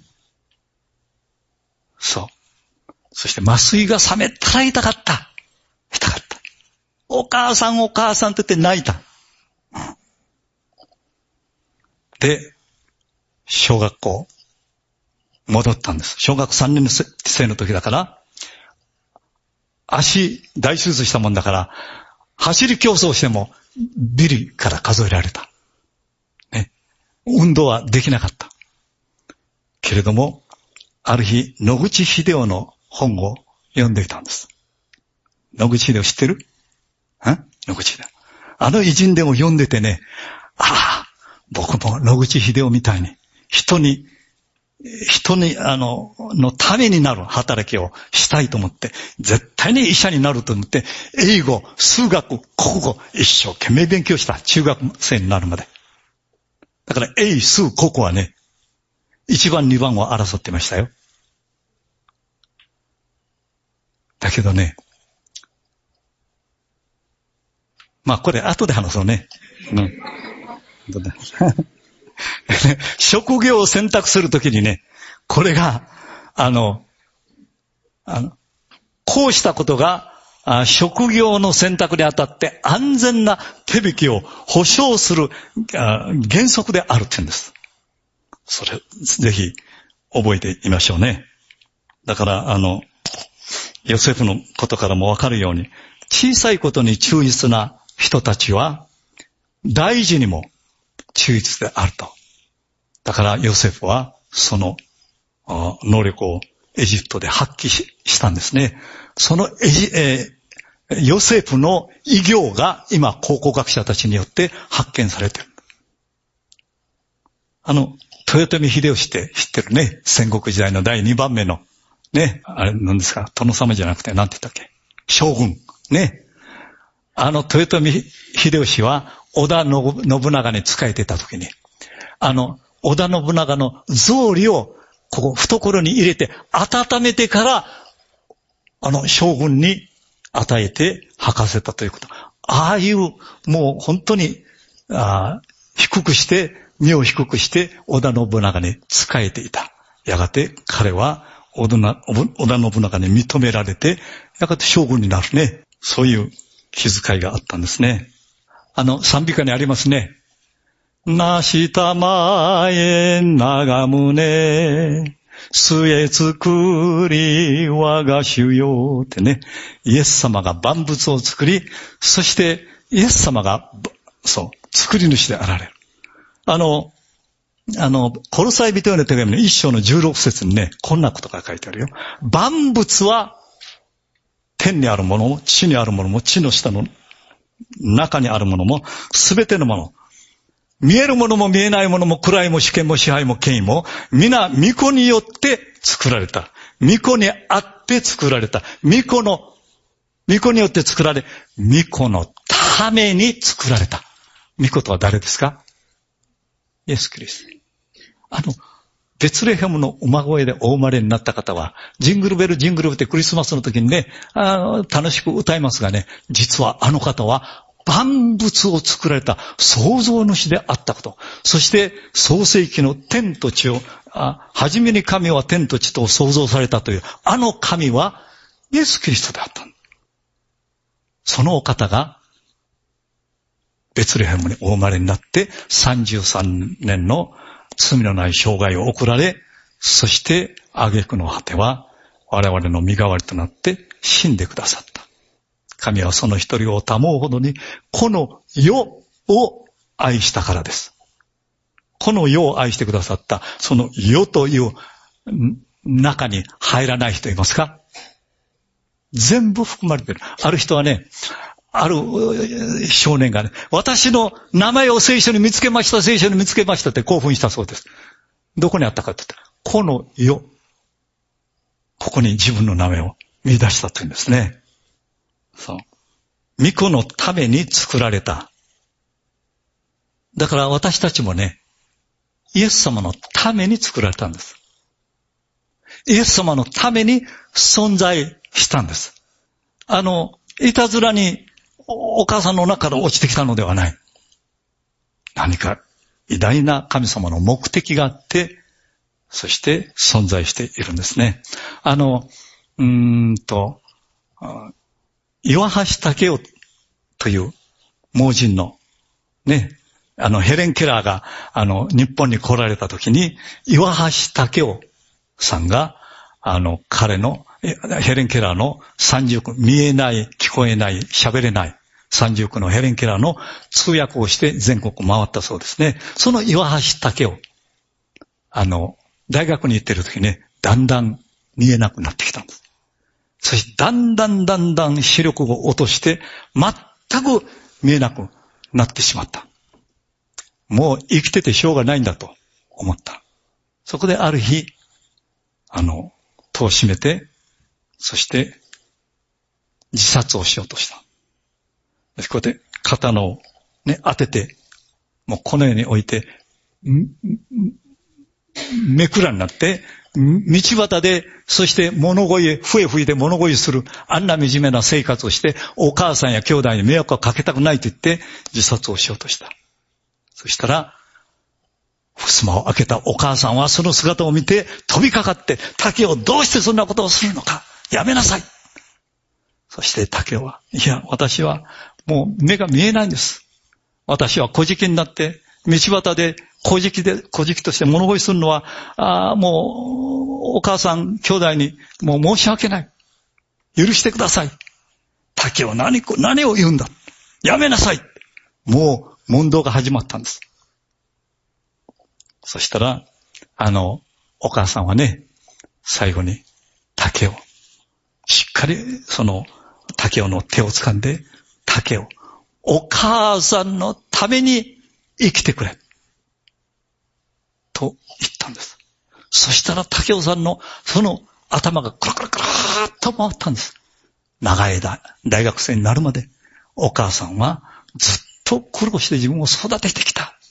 そう。そして麻酔が冷めたら痛かった。痛かった。お母さんお母さんって言って泣いた。うん、で、小学校、戻ったんです。小学さんねん生の時だから、足大手術したもんだから、走り競争してもビリから数えられた。ね。運動はできなかった。けれども、ある日、野口英世の本を読んでいたんです。野口英世知ってる？ん？野口英世。あの偉人でも読んでてね、ああ、 僕も野口英世みたいに、人に、人に、あの、のためになる働きをしたいと思って、絶対に医者になると思って、英語、数学、国語、一生懸命勉強した。中学生になるまで。だから、英、数、国はね、一番、二番を争ってましたよ。だけどね、まあ、これ後で話そうね。うん。職業を選択するときにね、これが、あの、あの、こうしたことが、あ職業の選択にあたって安全な手引きを保証するあ原則であるって言うんです。それ、ぜひ覚えていましょうね。だから、あの、ヨセフのことからもわかるように、小さいことに忠実な人たちは、大事にも忠実であると。だからヨセフはその能力をエジプトで発揮 し, したんですね。そのエジ、えー、ヨセフの偉業が今考古学者たちによって発見されている。あの、豊臣秀吉って知ってるね。戦国時代のだいにばんめのね、あれ何ですか、殿様じゃなくて何て言ったっけ、将軍ね。あの豊臣秀吉は織田信長に仕えていた時に、あの織田信長の草履をここ懐に入れて温めてからあの将軍に与えて履かせたということ。ああいうもう本当にあ低くして身を低くして織田信長に仕えていた。やがて彼は織田信長に認められて、やがて将軍になるね。そういう気遣いがあったんですね。あの賛美歌にありますね。なしたまえ長宗、末作り我が主よってね。イエス様が万物を作り、そしてイエス様が、そう、作り主であられる。あの、あの、コロサイ人への手紙の一章のじゅうろく節にね、こんなことが書いてあるよ。万物は、天にあるものも、地にあるものも、地の下の中にあるものも、すべてのもの。見えるものも見えないものも、位も主権も支配も権威も、皆、御子によって作られた。御子にあって作られた。御子の、御子によって作られ、御子のために作られた。御子とは誰ですか？イエス・キリスト。あの、ベツレヘムの馬声でお生まれになった方は、ジングルベルジングルベルってクリスマスの時にね、あの楽しく歌いますがね、実はあの方は万物を作られた創造主であったこと。そして創世記の天と地を、あ初めに神は天と地と創造されたという、あの神はイエス・キリストであった。そのお方が、ベツレヘムにお生まれになってさんじゅうさんねんの罪のない生涯を送られ、そして挙句の果ては我々の身代わりとなって死んでくださった。神はその一人を賜うほどにこの世を愛したからです。この世を愛してくださったその世という中に入らない人いますか？全部含まれている。ある人はね、ある少年がね、私の名前を聖書に見つけました、聖書に見つけましたって興奮したそうです。どこにあったかって言ったら、この世。ここに自分の名前を見出したというんですね。そう。御子のために作られた。だから私たちもね、イエス様のために作られたんです。イエス様のために存在したんです。あの、いたずらにお母さんの中から落ちてきたのではない。何か偉大な神様の目的があって、そして存在しているんですね。あの、うーんと、岩橋武夫という盲人のね、あのヘレン・ケラーがあの日本に来られた時に、岩橋武夫さんがあの彼のヘレン・ケラーの三重苦、見えない、聞こえない、喋れない三重苦のヘレン・ケラーの通訳をして全国回ったそうですね。その岩橋武夫、あの大学に行ってる時ね、だんだん見えなくなってきたんです。そしてだんだんだんだん視力を落として全く見えなくなってしまった。 もう生きててしょうがないんだと思った。そこである日、あの、戸を閉めて、そして自殺をしようとした。こうやって肩のね、当てて、もうこのように置いて、めくらになって、道端で、そして物乞い、笛吹いて物乞いする、あんな惨めな生活をして、お母さんや兄弟に迷惑をかけたくないと言って、自殺をしようとした。そしたら、襖を開けたお母さんはその姿を見て飛びかかって、竹雄どうしてそんなことをするのか、やめなさい。そして竹雄は、いや、私はもう目が見えないんです。私は小じきになって、道端で小じきで、小じきとして物乞いするのは、あもう、お母さん、兄弟にもう申し訳ない。許してください。竹雄何、何を言うんだ。やめなさい。もう問答が始まったんです。そしたら、あの、お母さんはね、最後に竹雄、しっかりその竹雄の手を掴んで、竹雄、お母さんのために生きてくれ。と言ったんです。そしたら竹雄さんのその頭がクラクラクラーっと回ったんです。長い間、大学生になるまで、お母さんはずっと苦労して自分を育ててきた。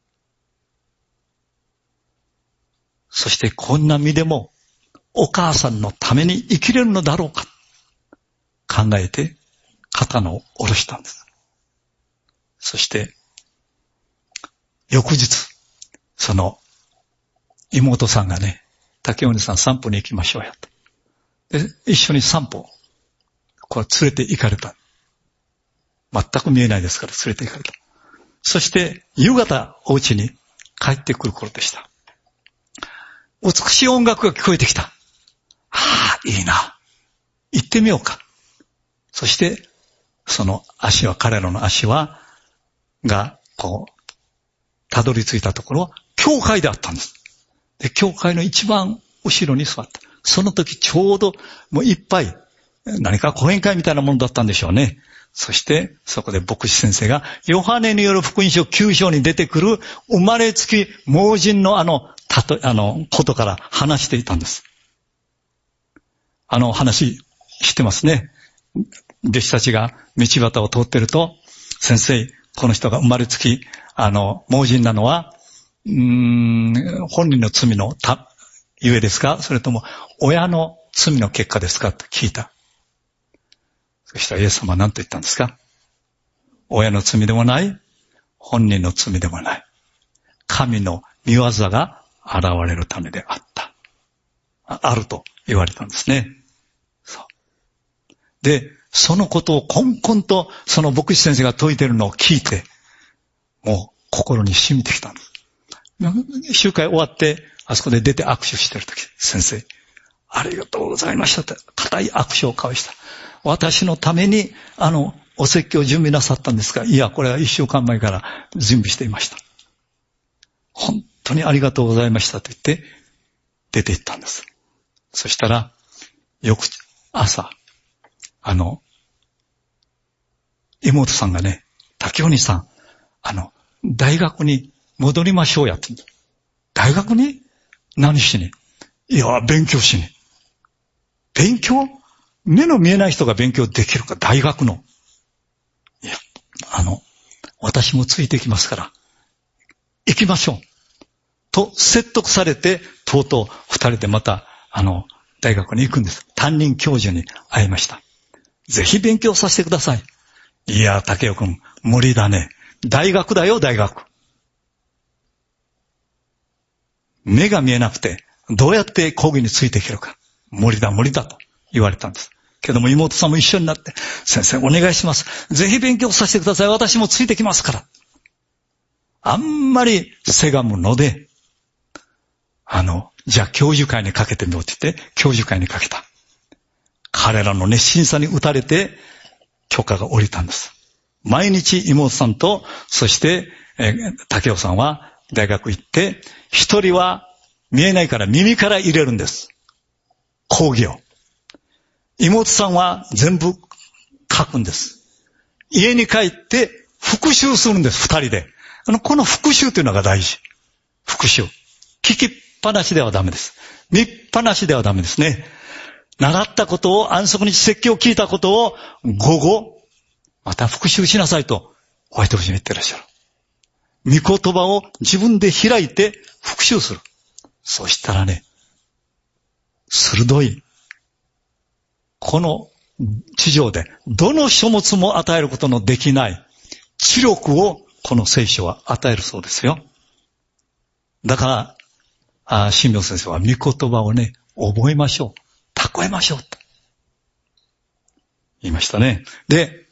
そしてこんな身でもお母さんのために生きれるのだろうか考えて刀を下ろしたんです。そして翌日、その妹さんがね、竹鬼さん散歩に行きましょうよと。で、一緒に散歩、こう連れて行かれた。全く見えないですから連れて行かれた。そして夕方お家に帰ってくる頃でした。美しい音楽が聞こえてきた。ああ、いいな。行ってみようか。そして、その足は、彼らの足は、が、こう、たどり着いたところは、教会であったんです。で、教会の一番後ろに座った。その時ちょうど、もういっぱい、何か講演会みたいなものだったんでしょうね。そして、そこで牧師先生が、ヨハネによる福音書きゅう章に出てくる、生まれつき盲人のあの、たと、あの、ことから話していたんです。あの話、知ってますね。弟子たちが道端を通ってると、先生、この人が生まれつき、あの、盲人なのは、うーん、本人の罪のた、ゆえですか？それとも、親の罪の結果ですか？と聞いた。そしたらイエス様は何と言ったんですか？親の罪でもない、本人の罪でもない。神の御業が現れるためであった。あると言われたんですね。そう。で、そのことをこんこんとその牧師先生が説いているのを聞いて、もう心に染みてきたんです。集会終わって、あそこで出て握手してるとき、先生、ありがとうございましたって、固い握手を交わした。私のために、あの、お説教を準備なさったんですが、いや、これは一週間前から準備していました。本当にありがとうございましたと言って、出て行ったんです。そしたら、翌朝、あの、妹さんがね、竹鬼さん、あの、大学に戻りましょうやって。大学に？何しに？いや、勉強しに。勉強？目の見えない人が勉強できるか、大学の。いや、あの、私もついていきますから、行きましょう。と説得されて、とうとう二人でまた、あの、大学に行くんです。担任教授に会いました。ぜひ勉強させてください。いや、竹雄くん、無理だね。大学だよ、大学。目が見えなくて、どうやって講義についていけるか。無理だ、無理だと言われたんです。けども妹さんも一緒になって、先生お願いします。ぜひ勉強させてください。私もついてきますから。あんまりせがむので、あの、じゃあ教授会にかけてみようって言って、教授会にかけた。彼らの熱心さに打たれて、許可が下りたんです。毎日妹さんと、そして、えー、竹雄さんは大学行って、一人は見えないから耳から入れるんです。講義を。妹さんは全部書くんです。家に帰って復習するんです、二人で。 あの、この復習というのが大事。復習。聞きっぱなしではダメです。見っぱなしではダメですね。習ったことを、安息日説教を聞いたことを、午後、また復習しなさいと、ホワイト夫人は言ってらっしゃる。御言葉を自分で開いて復習する。そしたらね、鋭い、この地上でどの書物も与えることのできない知力をこの聖書は与えるそうですよ。だから、あ新明先生は御言葉をね、覚えましょう。蓄えましょうと言いましたね。で、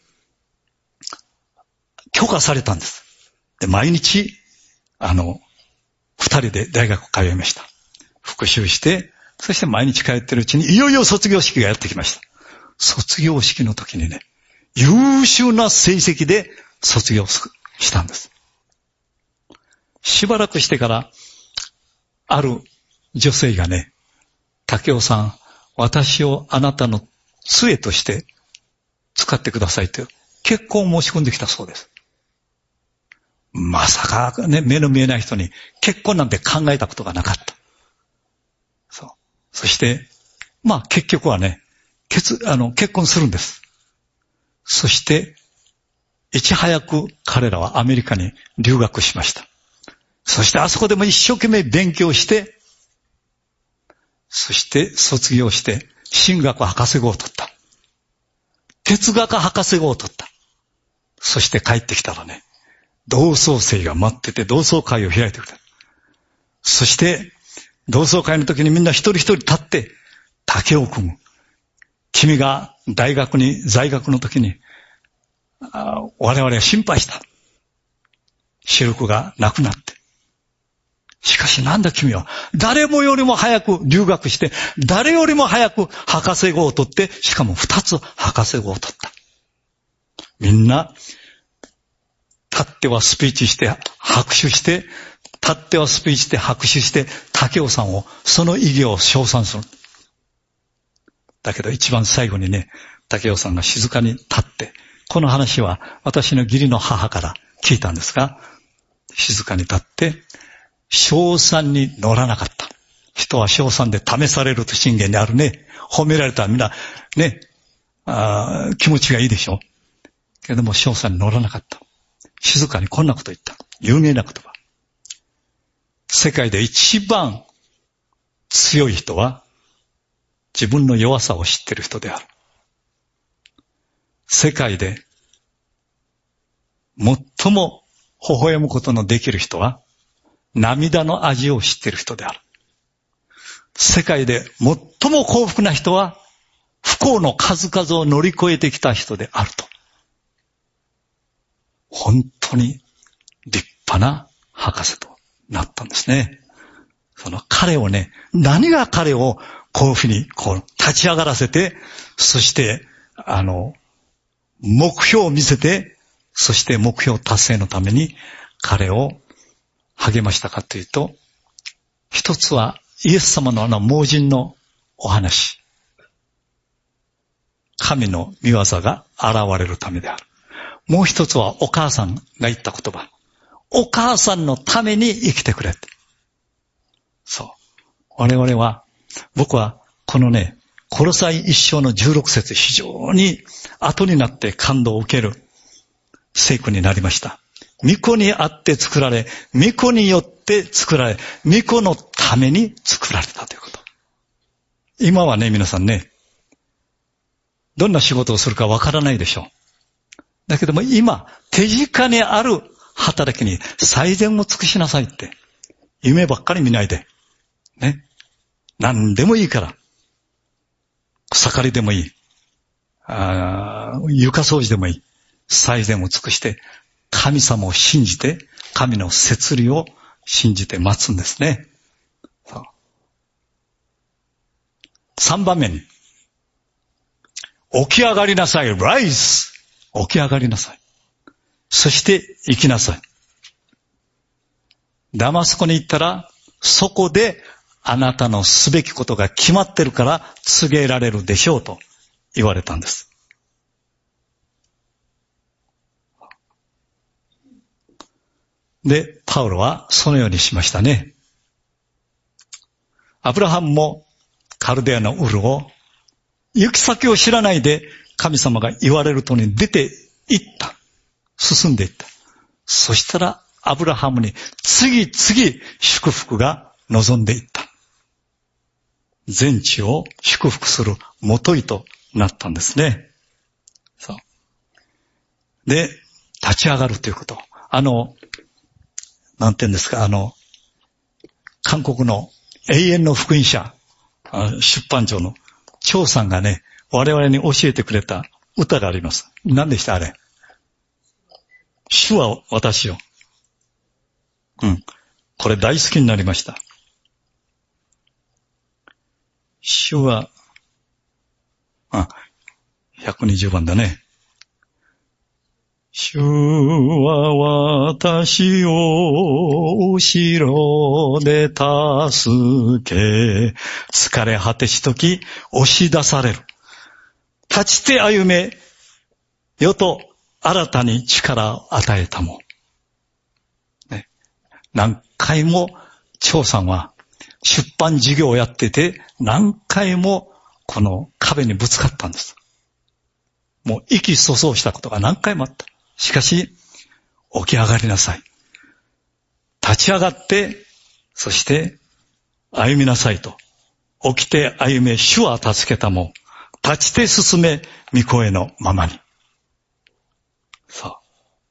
許可されたんです。で、毎日、あの、二人で大学通いました。復習して、そして毎日通ってるうちに、いよいよ卒業式がやってきました。卒業式の時にね、優秀な成績で卒業したんです。しばらくしてから、ある女性がね、竹雄さん、私をあなたの杖として使ってくださいと結婚を申し込んできたそうです。まさかね、目の見えない人に結婚なんて考えたことがなかった。そう。そして、まあ結局はね、結、あの、結婚するんです。そして、いち早く彼らはアメリカに留学しました。そしてあそこでも一生懸命勉強して、そして卒業して、神学博士号を取った。哲学博士号を取った。そして帰ってきたらね、同窓生が待ってて同窓会を開いてくれた。そして、同窓会の時にみんな一人一人立って竹を組む。君が大学に、在学の時に、我々は心配した。視力がなくなって。しかしなんだ君は、誰もよりも早く留学して、誰よりも早く博士号を取って、しかも二つ博士号を取った。みんな、立ってはスピーチして、拍手して、立ってはスピーチして、拍手して、竹雄さんを、その意義を称賛する。だけど一番最後にね、竹雄さんが静かに立って、この話は私の義理の母から聞いたんですが、静かに立って、称賛に乗らなかった。人は称賛で試されると信玄にあるね。褒められたらみんな、ね、あ気持ちがいいでしょ。けども称賛に乗らなかった。静かにこんなこと言った。有名な言葉。世界で一番強い人は自分の弱さを知っている人である。世界で最も微笑むことのできる人は涙の味を知っている人である。世界で最も幸福な人は不幸の数々を乗り越えてきた人であると。本当に立派な博士となったんですね。その彼をね、何が彼をこういうふうにこう立ち上がらせて、そしてあの目標を見せて、そして目標達成のために彼を励ましたかというと、一つはイエス様のあの盲人のお話。神の御業が現れるためである。もう一つはお母さんが言った言葉。お母さんのために生きてくれ。そう。我々は、僕はこのね、コロサイ一章のじゅうろく節、非常に後になって感動を受ける聖句になりました。御子にあって作られ、御子によって作られ、御子のために作られたということ。今はね、皆さんね、どんな仕事をするかわからないでしょう。だけども今、手近にある働きに最善を尽くしなさいって。夢ばっかり見ないで。ね。何でもいいから。草刈りでもいい。あ床掃除でもいい。最善を尽くして、神様を信じて、神の摂理を信じて待つんですね。三番目に、起き上がりなさい。Rise! 起き上がりなさい。そして生きなさい。ダマスコに行ったら、そこであなたのすべきことが決まってるから告げられるでしょうと言われたんです。 で、パウロはそのようにしましたね。アブラハムもカルデアのウルを行き先を知らないで神様が言われるとに出て行った。進んでいった。そしたらアブラハムに次々祝福が望んでいった。全地を祝福する元井となったんですね。そう。で、立ち上がるということ。あの、なんて言うんですか、あの、韓国の永遠の福音社、出版長の張さんがね、我々に教えてくれた歌があります。何でしたあれ？主は私よ。うん。これ大好きになりました。主は、あ、ひゃくにじゅうばんだね。主は私を後ろで助け、疲れ果てしとき押し出される。立ちて歩め、よと新たに力を与えたもん。ね、何回も張さんは出版事業をやってて、何回もこの壁にぶつかったんです。もう息粗相したことが何回もあった。しかし、起き上がりなさい。立ち上がって、そして歩みなさいと。起きて歩め、主は助けたもん。立ちて進め、御声のままに。そう。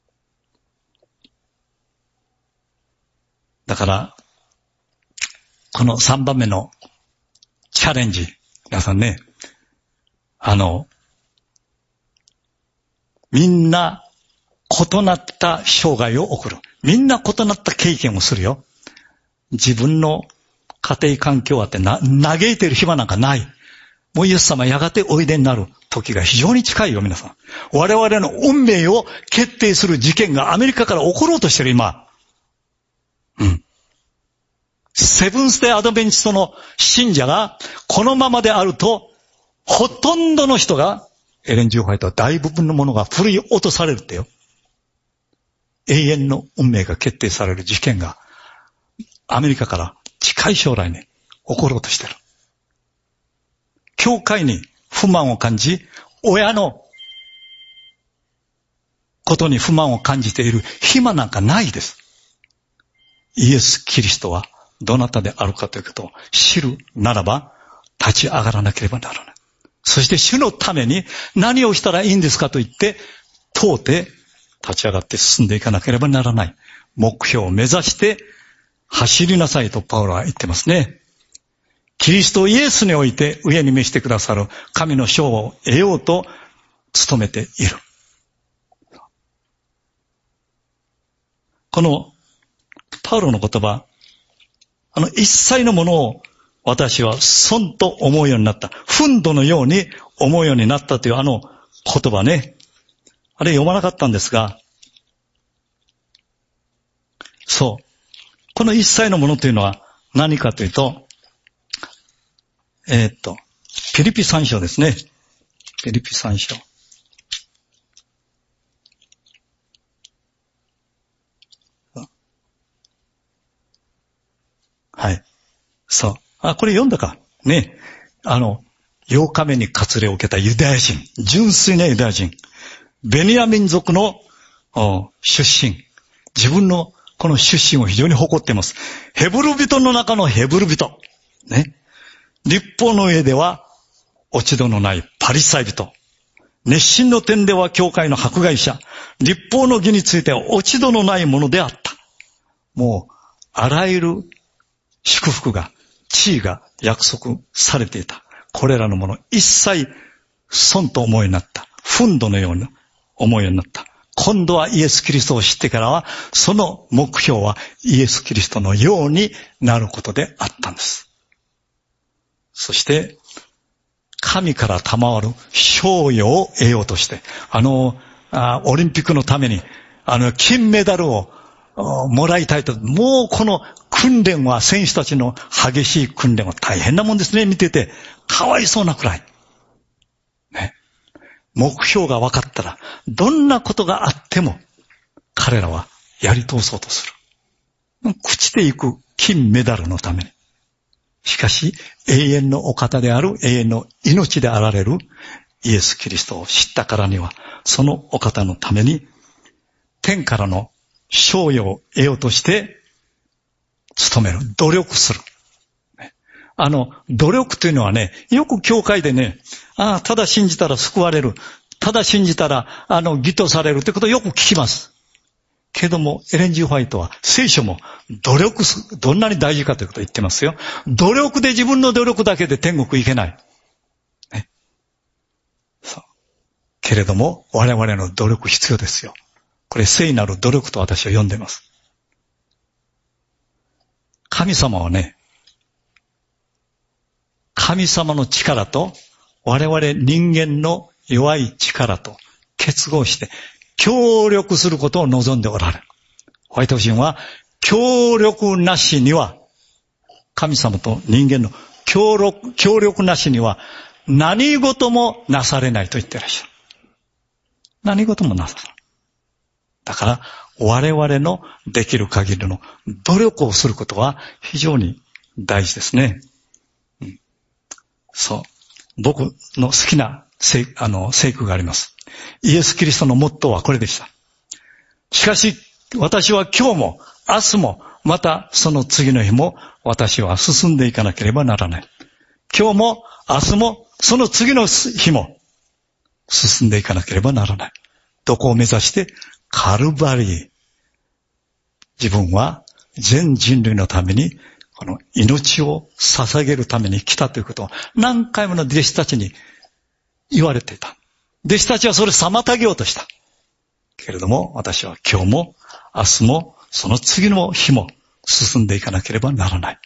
だから、このさんばんめのチャレンジ。皆さんね、あの、みんな異なった生涯を送る。みんな異なった経験をするよ。自分の家庭環境あってな、嘆いてる暇なんかない。もうイエス様やがておいでになる時が非常に近いよ、皆さん。我々の運命を決定する事件がアメリカから起ころうとしてる、今。うん。セブンスデーアドベンチストの信者がこのままであると、ほとんどの人が、エレン・ジュー・ホワイトは大部分のものが振り落とされるってよ。永遠の運命が決定される事件がアメリカから近い将来に起ころうとしている。教会に不満を感じ、親のことに不満を感じている暇なんかないです。イエス・キリストはどなたであるかということを知るならば立ち上がらなければならない。そして主のために何をしたらいいんですかと言って問うて立ち上がって進んでいかなければならない。目標を目指して走りなさいとパウロは言ってますね。キリストイエスにおいて上に召してくださる神の賞を得ようと努めている。このパウロの言葉、あの一切のものを私は損と思うようになった。憤怒のように思うようになったというあの言葉ね。あれ読まなかったんですが、そう。この一切のものというのは何かというと、えー、っと、ピリピさん章ですね。ピリピさん章。はい。そう。あ、これ読んだか。ね。あの、ようかめに割礼を受けたユダヤ人。純粋なユダヤ人。ベニヤ民族の出身。自分のこの出身を非常に誇っています。ヘブル人の中のヘブル人。ね。律法の上では落ち度のないパリサイ人。熱心の点では教会の迫害者。律法の義については落ち度のないものであった。もう、あらゆる祝福が、地位が約束されていた。これらのもの一切損と思うようになった。憤怒のように思うようになった。今度はイエス・キリストを知ってからは、その目標はイエス・キリストのようになることであったんです。そして、神から賜る賞与を得ようとして、あの、あオリンピックのために、あの、金メダルをもらいたいと、もうこの訓練は、選手たちの激しい訓練は大変なもんですね、見てて。かわいそうなくらい。ね。目標が分かったら、どんなことがあっても、彼らはやり通そうとする。 朽ちていく金メダルのために。しかし、永遠のお方である、永遠の命であられるイエス・キリストを知ったからには、そのお方のために、天からの賞与を得ようとして、努める、努力する。あの、努力というのはね、よく教会でね、ああ、ただ信じたら救われる。ただ信じたら、あの、義とされるってことをよく聞きます。けども、エレン・ジー・ホワイトは聖書も努力す、どんなに大事かということを言ってますよ。努力で自分の努力だけで天国行けない。ね。そう。けれども、我々の努力必要ですよ。これ聖なる努力と私は呼んでいます。神様はね、神様の力と我々人間の弱い力と結合して協力することを望んでおられる。ホワイト人は協力なしには、神様と人間の協力、協力なしには何事もなされないと言ってらっしゃる。何事もなされない。だから我々のできる限りの努力をすることは非常に大事ですね。うん、そう。僕の好きな聖、あの、聖句があります。イエス・キリストのモットーはこれでした。しかし、私は今日も、明日も、またその次の日も、私は進んでいかなければならない。今日も、明日も、その次の日も、進んでいかなければならない。どこを目指して、カルバリー。自分は全人類のために、この命を捧げるために来たということを何回もの弟子たちに言われていた。弟子たちはそれを妨げようとした。けれども私は今日も明日もその次の日も進んでいかなければならない。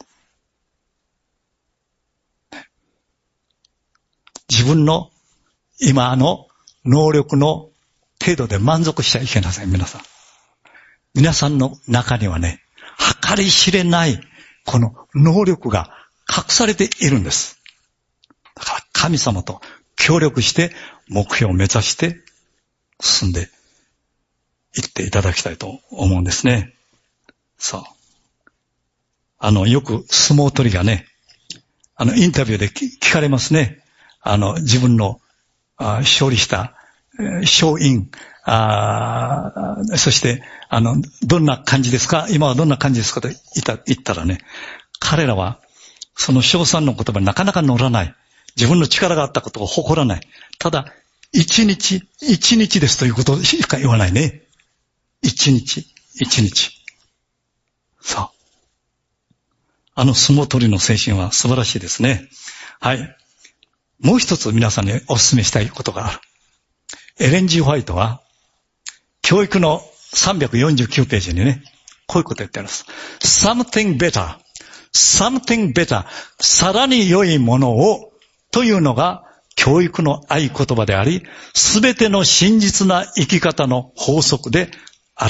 自分の今の能力の程度で満足しちゃいけません、皆さん。皆さんの中にはね、計り知れないこの能力が隠されているんです。だから神様と協力して目標を目指して進んでいっていただきたいと思うんですね。そう。あの、よく相撲取りがね、あの、インタビューで聞かれますね。あの、自分のあ勝利した、えー、勝因、あそして、あの、どんな感じですか？今はどんな感じですかと言った言ったらね、彼らは、その称賛の言葉になかなか乗らない。自分の力があったことを誇らない。ただ、一日、一日ですということしか言わないね。一日、一日。そう。あの相撲取りの精神は素晴らしいですね。はい。もう一つ皆さんにお勧めしたいことがある。エレン・ジー・ホワイトは、教育のさんびゃくよんじゅうきゅうページにね、こういうこと言ってあります。something better, something better, さらに良いものをというのが教育の合言葉であり、すべての真実な生き方の法則である。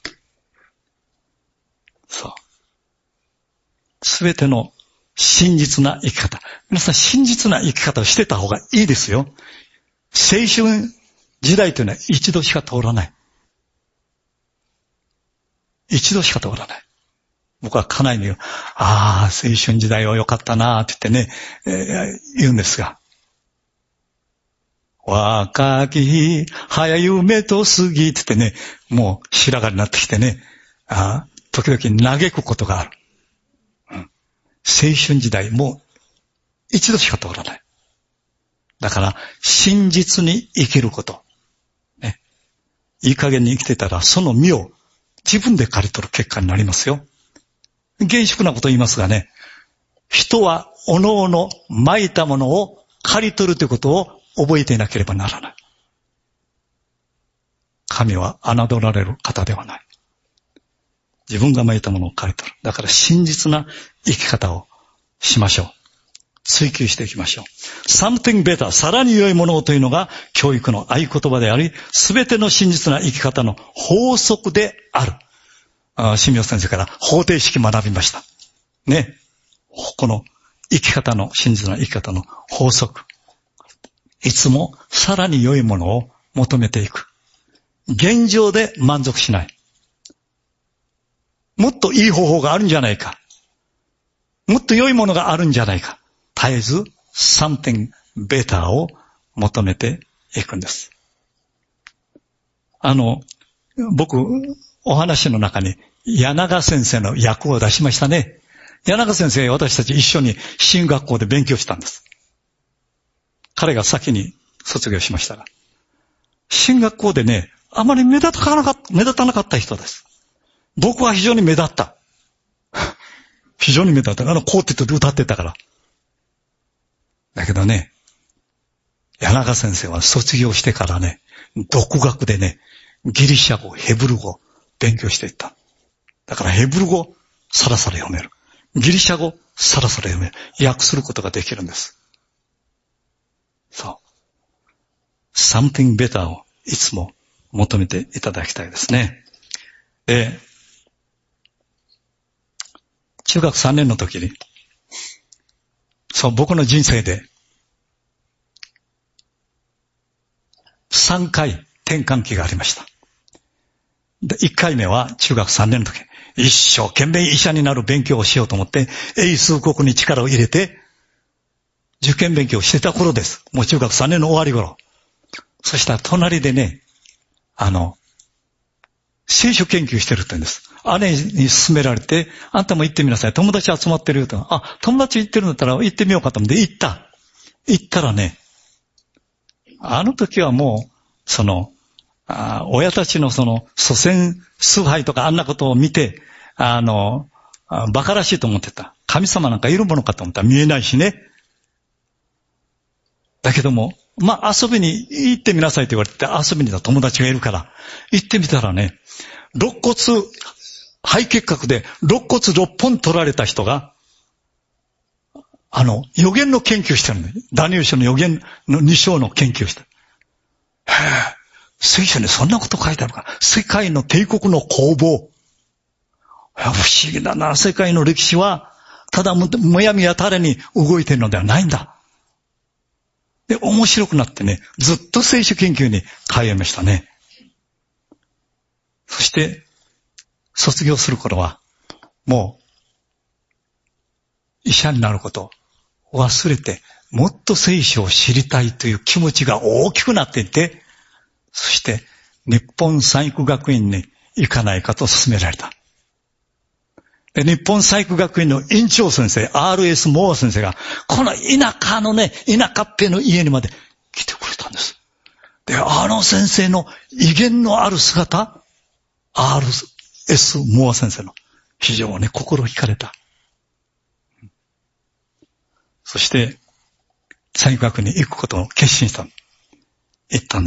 そう。すべての真実な生き方。皆さん真実な生き方をしてた方がいいですよ。青春時代というのは一度しか通らない。一度しか通らない。僕は家内に言う、ああ、青春時代は良かったなって言ってね、えー、言うんですが。若き早夢と過ぎって言ってね、もう白髪になってきてね、あ時々嘆くことがある。うん、青春時代もう一度しか通らない。だから真実に生きること。ね、いい加減に生きてたらその実を自分で刈り取る結果になりますよ。厳粛なこと言いますがね、人はおのおの蒔いたものを刈り取るということを覚えていなければならない。神は侮られる方ではない。自分が蒔いたものを刈り取る。だから真実な生き方をしましょう。追求していきましょう。something better、さらに良いものをというのが教育の合言葉であり、すべての真実な生き方の法則である。あ、清水先生から方程式学びました。ね。この生き方の、真実な生き方の法則。いつもさらに良いものを求めていく。現状で満足しない。 もっといい方法があるんじゃないか。もっと良いものがあるんじゃないか。絶えず something better を求めていくんです。あの、僕、お話の中に柳先生の訳を出しましたね。柳先生、私たち一緒に進学校で勉強したんです。彼が先に卒業しましたが。進学校でね、あまり目立たなかった、目立たなかった人です。僕は非常に目立った。非常に目立った。あの、こうって言って歌ってたから。だけどね、柳先生は卒業してからね、独学でね、ギリシャ語、ヘブル語、勉強していった。だからヘブル語、さらさら読める。ギリシャ語、さらさら読める。訳することができるんです。そう。something better をいつも求めていただきたいですね。で、中学さんねんの時に、そう、僕の人生で、さんかい転換期がありました。で、いっかいめは中学さんねんの時、一生懸命医者になる勉強をしようと思って、英数国に力を入れて、受験勉強をしてた頃です。もう中学さんねんの終わり頃。そしたら隣でね、あの、聖書研究してるって言うんです。姉に勧められて、あんたも行ってみなさい。友達集まってるよと。あ、友達行ってるんだったら行ってみようかと思って行った。行ったらね、あの時はもう、その、あ親たちのその祖先崇拝とかあんなことを見て、あの、馬鹿らしいと思ってた。神様なんかいるものかと思ったら見えないしね。だけども、まあ、遊びに行ってみなさいと言われて遊びに行った友達がいるから、行ってみたらね、肋骨、肺結核で肋骨ろっぽん取られた人が、あの、予言の研究してるんだよ。ダニエル書の予言のに章の研究してる。へえ、聖書にそんなこと書いてあるか。世界の帝国の攻防。不思議だな。世界の歴史は、ただむやみやたれに動いているのではないんだ。で、面白くなってね、ずっと聖書研究に通いましたね。そして、卒業する頃は、もう、医者になることを忘れて、もっと聖書を知りたいという気持ちが大きくなっていて、そして、日本産育学院に行かないかと勧められた。で、日本産育学院の院長先生、アールエス モア先生が、この田舎のね、田舎っぺの家にまで来てくれたんです。で、あの先生の威厳のある姿、アールエス モア先生の非常に心惹かれた。そして、産育学院に行くことを決心した。行ったんです。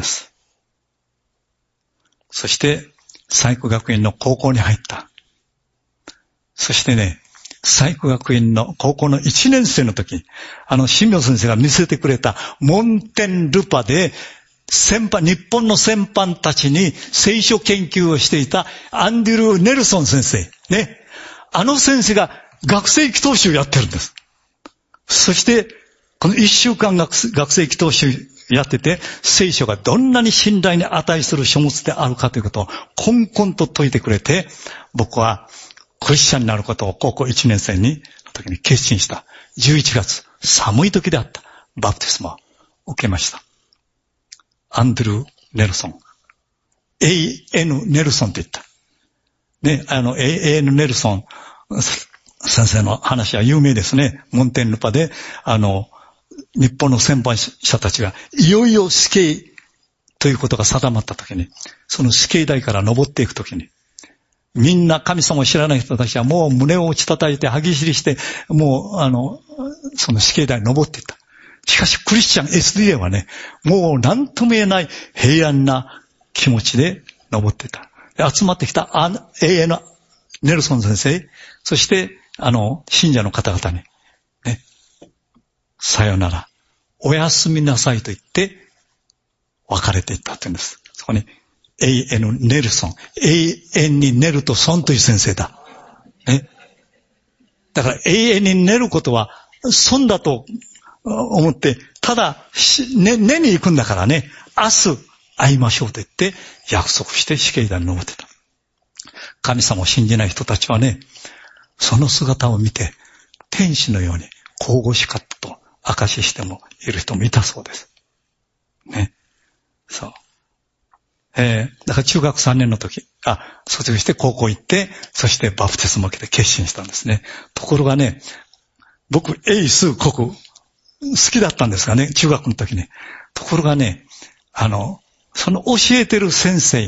そして、産育学院の高校に入った。そしてね、産育学院の高校のいちねん生の時、あの、新明先生が見せてくれたモンテンルパで、先輩、日本の先輩たちに聖書研究をしていたアンデュル・ネルソン先生。ね。あの先生が学生祈祷集やってるんです。そして、この一週間学生祈祷集やってて、聖書がどんなに信頼に値する書物であるかということを、こんこんと説いてくれて、僕は、クリスチャンになることを高校いちねん生に、時に決心した。じゅういちがつ、寒い時であった。バプテスマを受けました。アンドゥルー・ネルソン。エーエヌ ネルソンって言った。ね、あの、エーエヌ ネルソン先生の話は有名ですね。モンテンルパで、あの、日本の先輩者たちが、いよいよ死刑ということが定まった時に、その死刑台から登っていく時に、みんな神様を知らない人たちはもう胸を打ち叩いて、歯ぎしりして、もう、あの、その死刑台に登っていった。しかし、クリスチャン エスディーエー はね、もう何とも言えない平安な気持ちで登っていた。集まってきた エーエヌ ネルソン先生、そして、あの、信者の方々に、ね、さよなら、おやすみなさいと言って、別れていったって言うんです。そこに、エーエヌ ネルソン。永遠に寝るとソンという先生だ。ね。だから永遠に寝ることは損だと思って、ただ、ね、寝に行くんだからね、明日会いましょうと言って約束して死刑台に登ってた。 神様を信じない人たちはね、その姿を見て、天使のように神々しかったと証ししてもいる人もいたそうです。ね。そう。えー、だから中学さんねんの時、あ、卒業して高校行って、そしてバプテスマを受けて決心したんですね。ところがね、僕、英数国、好きだったんですがね、中学の時に。ところがね、あの、その教えてる先生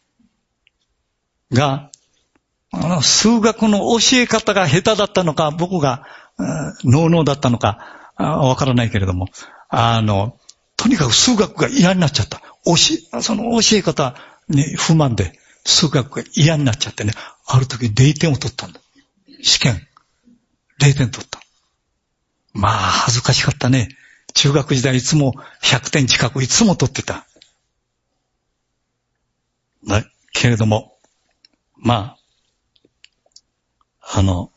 が、あの、数学の教え方が下手だったのか、僕が、ノーノーだったのか、わからないけれども、あの、とにかく数学が嫌になっちゃった。教え、その教え方に不満で、数学が嫌になっちゃってね、ある時れいてんを取ったんだ。試験。れいてん取った。まあ、恥ずかしかったね。中学時代いつもひゃくてん近くいつも取ってた。だけれども、まあ、あの、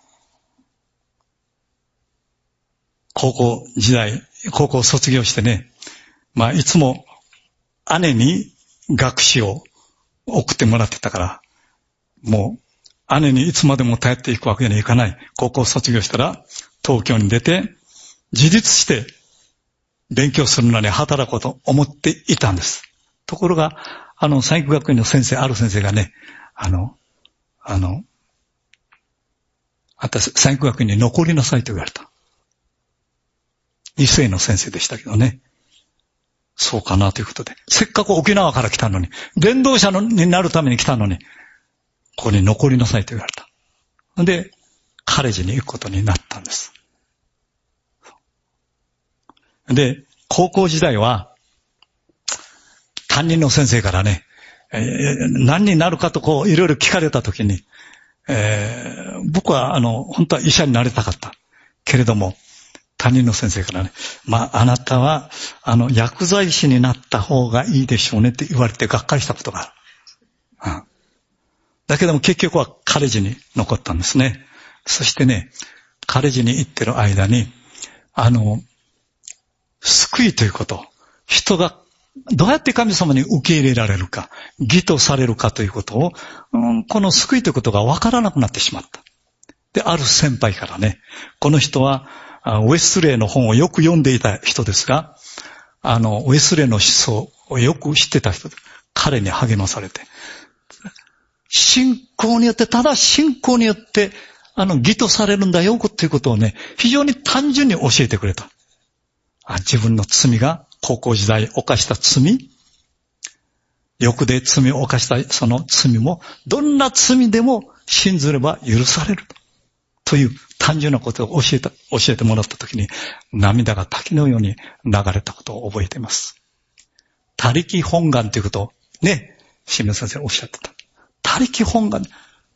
高校時代、高校卒業してね、まあ、いつも姉に学士を送ってもらってたから、もう姉にいつまでも頼っていくわけにはいかない。高校卒業したら東京に出て自立して勉強するのに働こうと思っていたんです。ところが、あの、細工学院の先生、ある先生がね、あの、あの、あんた細工学院に残りなさいと言われた。二世の先生でしたけどね。そうかなということで。せっかく沖縄から来たのに、伝道者になるために来たのに、ここに残りなさいと言われた。で、カレッジに行くことになったんです。で、高校時代は、担任の先生からね、えー、何になるかとこう、いろいろ聞かれたときに、えー、僕は、あの、本当は医者になりたかった。けれども、担任の先生からね、まあ、あなたは、あの、薬剤師になった方がいいでしょうねって言われてがっかりしたことがある。うん、だけども結局はカレッジに残ったんですね。そしてね、カレッジに行ってる間に、あの、救いということ、人がどうやって神様に受け入れられるか、義とされるかということを、うん、この救いということがわからなくなってしまった。で、ある先輩からね、この人は、ウェスレーの本をよく読んでいた人ですが、あの、ウェスレーの思想をよく知ってた人で、彼に励まされて、信仰によって、ただ信仰によって、あの、義とされるんだよ、ということをね、非常に単純に教えてくれた。あ、自分の罪が、高校時代犯した罪、欲で罪を犯したその罪も、どんな罪でも信ずれば許される。という単純なことを教えた、教えてもらったときに、涙が滝のように流れたことを覚えています。他力本願ということをね、清水先生おっしゃってた。他力本願。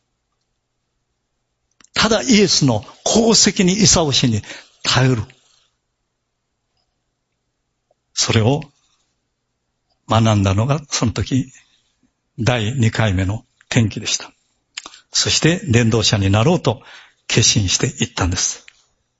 ただイエスの功績にいさおしに頼る。それを学んだのが、その時、だいにかいめの転機でした。そして、伝道者になろうと決心していったんです。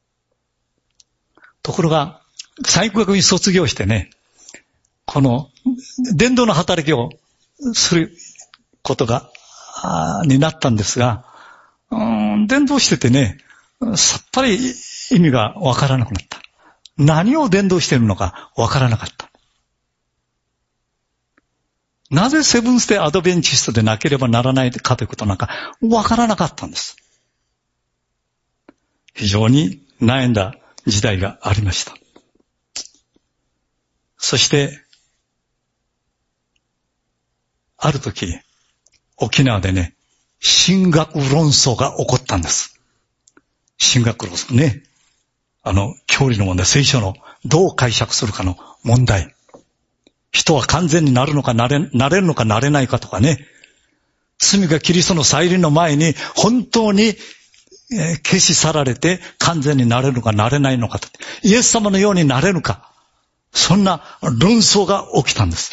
ところが、細工学院卒業してね、この、伝道の働きをすることが、になったんですが、うーん、伝道しててね、さっぱり意味がわからなくなった。何を伝道しているのかわからなかった。なぜセブンスデーアドベンチストでなければならないかということなんかわからなかったんです。非常に悩んだ時代がありました。そして、ある時、沖縄でね、神学論争が起こったんです。神学論争ね。あの、教理の問題、聖書のどう解釈するかの問題。人は完全になるのかなれ、なれるのかなれないかとかね。罪がキリストの再臨の前に本当に、えー、消し去られて完全になれるのかなれないのかと。イエス様のようになれるか。そんな論争が起きたんです。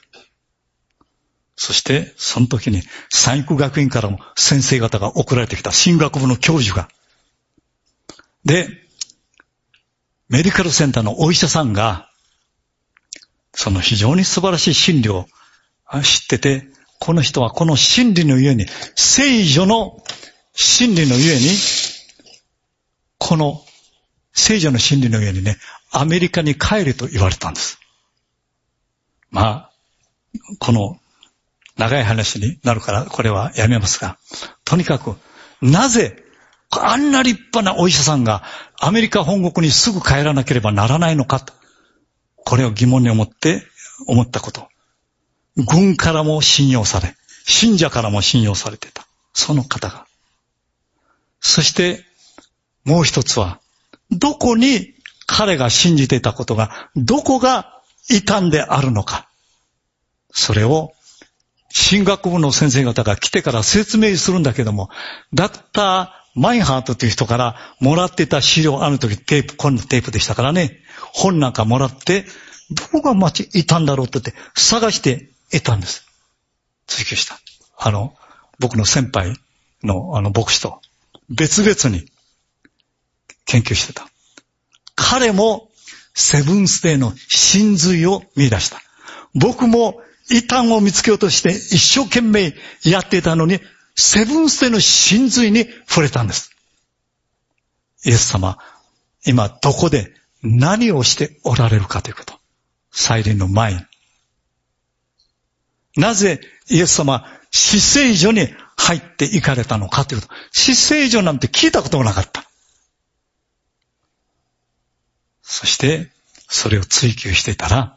そして、その時に、細工学院からも先生方が送られてきた神学部の教授が。で、メディカルセンターのお医者さんが、その非常に素晴らしい診療を知ってて、 この人はこの真理のゆえに、聖女の真理のゆえに、この聖女の真理のゆえにね、アメリカに帰れと言われたんです。まあ、この長い話になるからこれはやめますが、とにかくなぜあんな立派なお医者さんがアメリカ本国にすぐ帰らなければならないのかと、これを疑問に思って思ったこと。軍からも信用され、信者からも信用されていた。その方が。そしてもう一つは、どこに彼が信じていたことが、どこが異端であるのか。それを神学部の先生方が来てから説明するんだけども、ダクター・マイハートという人からもらっていた資料、あの時テープ、こんなテープでしたからね、本なんかもらって、どこが間違いたんだろうって言って探して得たんです。追求した。あの、僕の先輩のあの牧師と別々に研究してた。彼もセブンスデーの真髄を見出した。僕も異端を見つけようとして一生懸命やっていたのに、セブンスデーの真髄に触れたんです。イエス様、今どこで何をしておられるかということ。再臨の前に。なぜイエス様、死聖所に入って行かれたのかということ。死聖所なんて聞いたこともなかった。そして、それを追求していたら、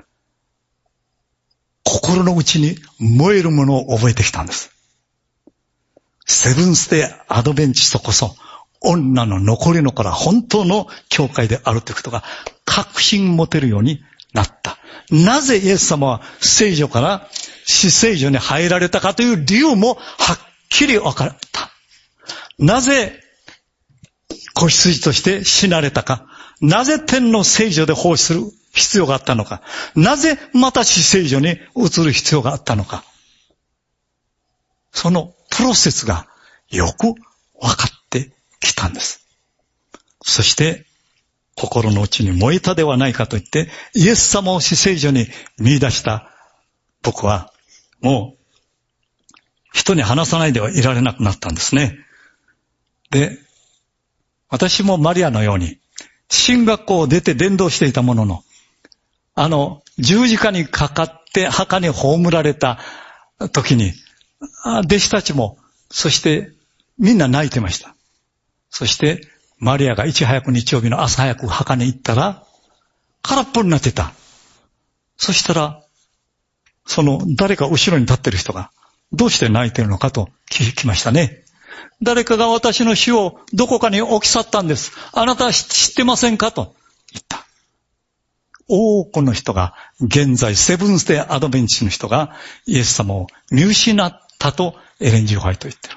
心の内に燃えるものを覚えてきたんです。セブンスデーアドベンチストこそ、女の残りの子ら本当の教会であるということが確信持てるようになった。なぜイエス様は聖所から死聖所に入られたかという理由もはっきり分かった。なぜ子羊として死なれたか。なぜ天の聖所で奉仕する必要があったのか。なぜまた死聖所に移る必要があったのか。そのプロセスがよく分かってきたんです。そして心の内に燃えたではないかと言ってイエス様を死聖所に見出した僕はもう人に話さないではいられなくなったんですね。で、私もマリアのように神学校を出て伝道していたものの、あの十字架にかかって墓に葬られた時に弟子たちもそしてみんな泣いてました。そしてマリアがいち早く日曜日の朝早く墓に行ったら空っぽになってた。そしたらその誰か後ろに立ってる人がどうして泣いてるのかと聞きましたね。誰かが私の死をどこかに置き去ったんです。あなたは知ってませんかと言った。多くの人が現在セブンスデーアドベンチストの人がイエス様を見失ったとエレン・ジー・ホワイト言ってる。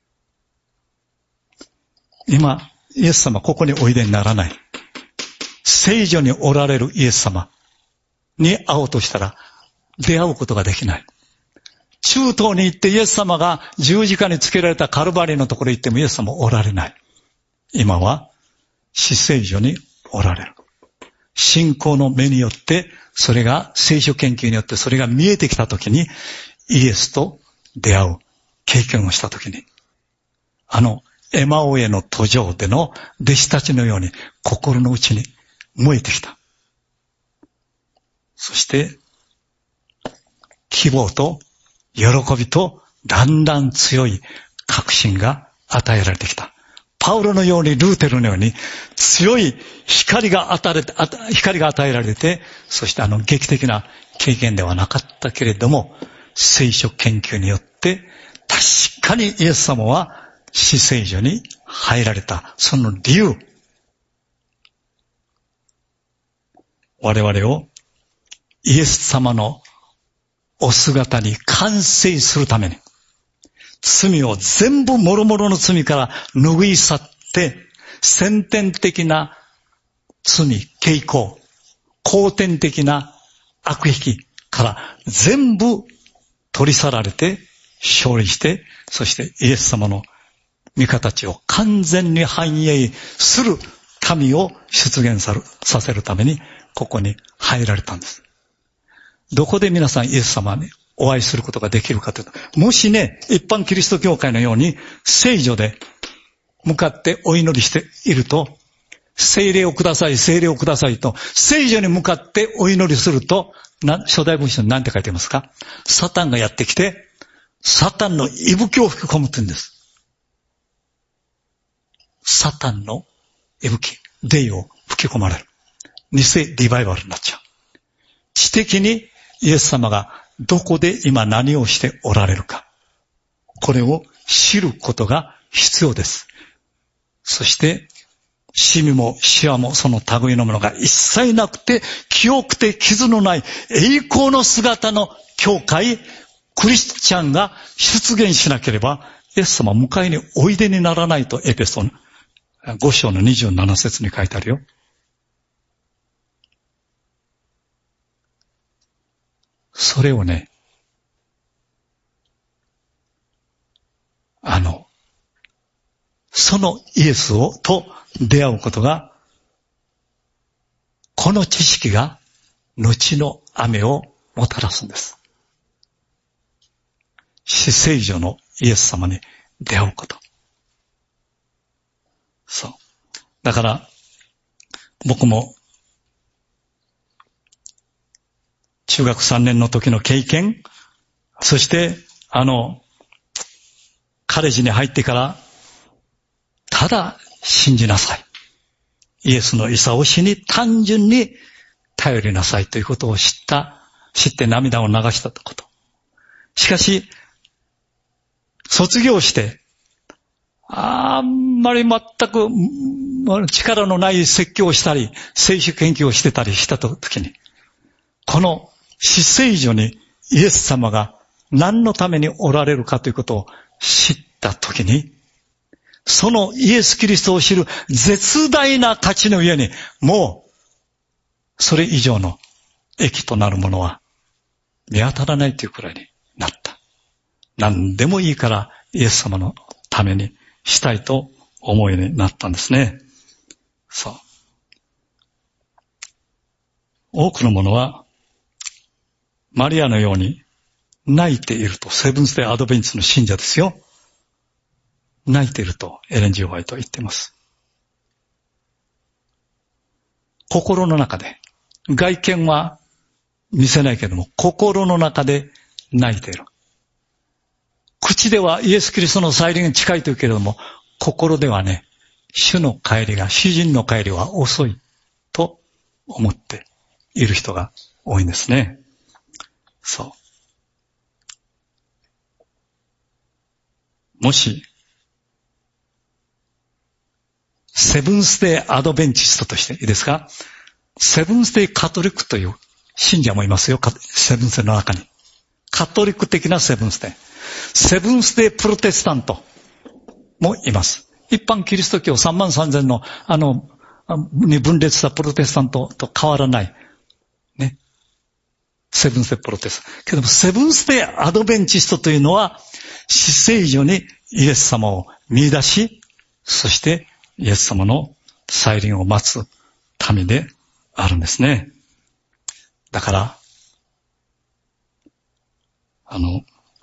今イエス様ここにおいでにならない。聖所におられるイエス様に会おうとしたら出会うことができない。中東に行ってイエス様が十字架につけられたカルバリーのところに行ってもイエス様おられない。今は死聖所におられる。信仰の目によってそれが聖書研究によってそれが見えてきたときにイエスと出会う経験をしたときにあのエマオへの途上での弟子たちのように心の内に燃えてきた。そして希望と喜びとだんだん強い確信が与えられてきた。パウロのようにルーテルのように強い光が与えられて、光が与えられて、そしてあの劇的な経験ではなかったけれども、聖書研究によって確かにイエス様は死聖所に入られた。その理由。我々をイエス様のお姿に完成するために、罪を全部諸々の罪から拭い去って、先天的な罪、傾向、後天的な悪癖から全部取り去られて、勝利して、そしてイエス様の御形を完全に反映する民を出現させるために、ここに入られたんです。どこで皆さんイエス様にお会いすることができるかというと、もしね、一般キリスト教会のように聖女で向かってお祈りしていると、聖霊をください、聖霊をくださいと、聖女に向かってお祈りすると、な初代文書に何て書いてますか？サタンがやってきて、サタンの息吹を吹き込むって言うんです。サタンの息吹、霊を吹き込まれる。偽リバイバルになっちゃう。知的にイエス様がどこで今何をしておられるか。これを知ることが必要です。そして、シミもシワもその類のものが一切なくて、清くて傷のない栄光の姿の教会、クリスチャンが出現しなければ、イエス様は迎えにおいでにならないとエペソご章のにじゅうなな節に書いてあるよ。それをね、あの、そのイエスをと出会うことが、この知識が後の雨をもたらすんです。至聖女のイエス様に出会うこと。そう。だから、僕も、中学さんねんの時の経験、そして、あの、カレッジに入ってから、ただ信じなさい。イエスの勇しに単純に頼りなさいということを知った、知って涙を流したこと。しかし、卒業して、あんまり全く力のない説教をしたり、聖書研究をしてたりした時に、この至聖女にイエス様が何のためにおられるかということを知った時に、そのイエス・キリストを知る絶大な価値の上に、もう、それ以上の益となるものは見当たらないというくらいになった。何でもいいからイエス様のためにしたいと思いになったんですね。そう。多くの者は、マリアのように泣いていると、セブンスデーアドベンチストの信者ですよ。泣いているとエレン・ジー・ホワイトは言っています。心の中で、外見は見せないけれども、心の中で泣いている。口ではイエス・キリストの再臨が近いというけれども、心ではね、主の帰りが、主人の帰りは遅いと思っている人が多いんですね。そう。もし、セブンスデーアドベンチストとしていいですか？セブンスデーカトリックという信者もいますよ。セブンスデーの中に。カトリック的なセブンスデー。セブンスデープロテスタントもいます。一般キリスト教さんまんさんぜんのあの、に分裂したプロテスタントと変わらない。ね。セブンスデープロテスタント。けども、セブンスデーアドベンチストというのは、至聖女にイエス様を見出し、そしてイエス様の再臨を待つ民であるんですね。だから、あの、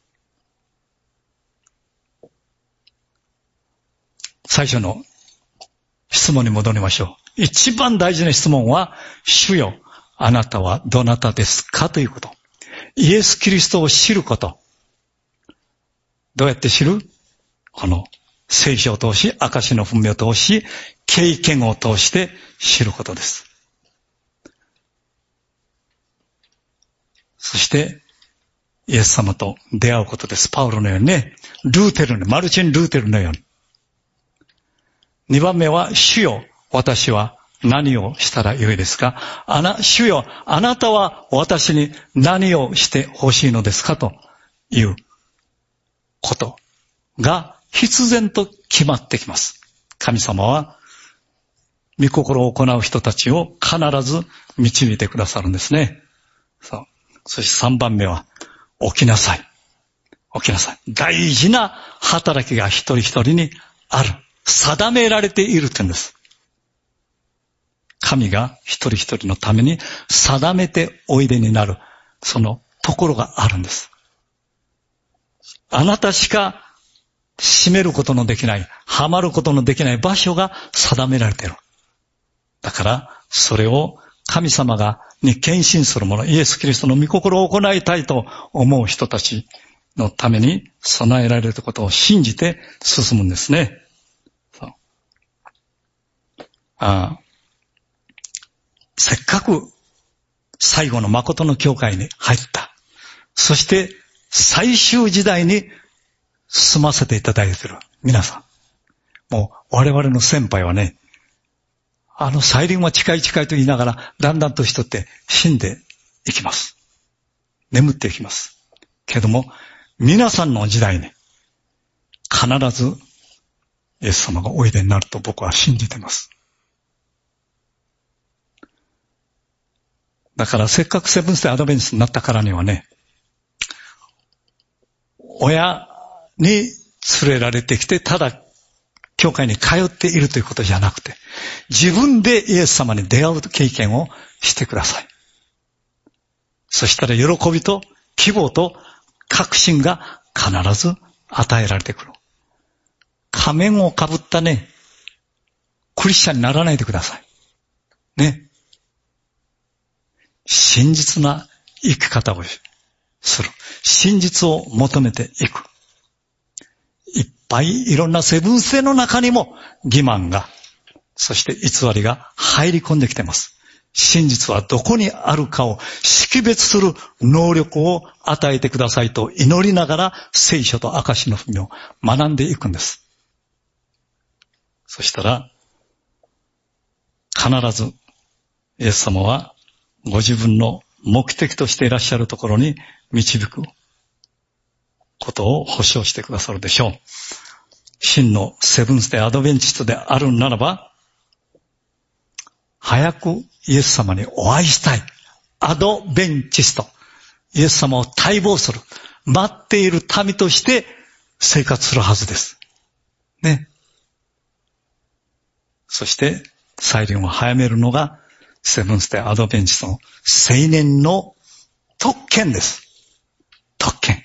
最初の質問に戻りましょう。一番大事な質問は、主よ、あなたはどなたですかということ。イエス・キリストを知ること。どうやって知る？この聖書を通し、証の文明を通し、経験を通して知ることです。そして、イエス様と出会うことです。パウロのようにね、ルーテルの、マルチン・ルーテルのように。二番目は、主よ、私は何をしたらよいですか？あな、主よ、あなたは私に何をしてほしいのですかということが必然と決まってきます。神様は、御心を行う人たちを必ず導いてくださるんですね。そう。そして三番目は、起きなさい。起きなさい。大事な働きが一人一人にある。定められているというんです。神が一人一人のために定めておいでになる、そのところがあるんです。 あなたしか閉めることのできない、はまることのできない場所が定められている。だから、それを神様が、に献身する者、イエス・キリストの御心を行いたいと思う人たちのために備えられることを信じて進むんですね。そうあせっかく最後の誠の教会に入った。そして最終時代に進ませていただいている皆さん。もう我々の先輩はね、あの再臨は近い近いと言いながら、だんだんと人って死んでいきます。眠っていきます。けども、皆さんの時代に必ずイエス様がおいでになると僕は信じています。だからせっかくセブンステイアドベンチストになったからにはね、親に連れられてきて、ただ教会に通っているということじゃなくて、自分でイエス様に出会う経験をしてください。そしたら喜びと希望と確信が必ず与えられてくる。仮面をかぶったね、クリスチャンにならないでください。ね。真実な生き方をする。真実を求めていく。いっぱいいろんなセブンステイの中にも欺瞞が、そして偽りが入り込んできています。真実はどこにあるかを識別する能力を与えてくださいと祈りながら聖書と証の文を学んでいくんです。そしたら、必ずイエス様はご自分の目的としていらっしゃるところに導くことを保証してくださるでしょう。真のセブンステイアドベンチストであるならば、早くイエス様にお会いしたい。アドベンチスト。イエス様を待望する。待っている民として生活するはずです。ね。そして、再臨を早めるのが、セブンステイアドベンチストの青年の特権です。特権。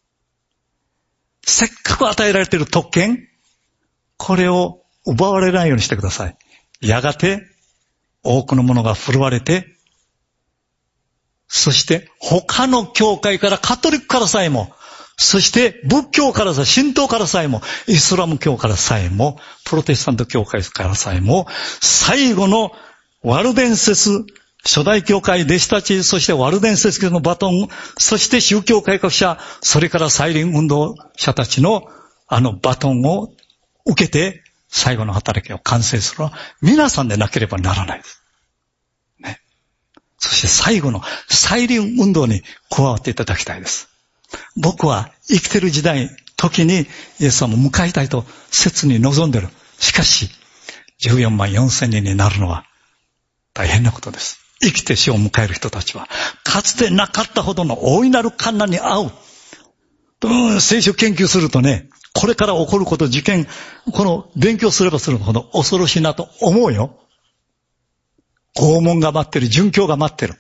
せっかく与えられている特権、これを奪われないようにしてください。やがて、多くのものが振るわれて、そして他の教会から、カトリックからさえも、そして仏教からさえ、神道からさえも、イスラム教からさえも、プロテスタント教会からさえも、最後のワルデンセス、初代教会弟子たち、そしてワルデンセスのバトン、そして宗教改革者、それから再臨運動者たちのあのバトンを受けて、最後の働きを完成するのは皆さんでなければならないです。ね。そして最後の再臨運動に加わっていただきたいです。僕は生きてる時代、時にイエス様を迎えたいと切に望んでる。しかし、じゅうよんまんよんせんにんになるのは大変なことです。生きて死を迎える人たちは、かつてなかったほどの大いなる困難に遭う。うん、聖書研究するとね、これから起こること、受験、この勉強すればするほど恐ろしいなと思うよ。拷問が待ってる、殉教が待ってる。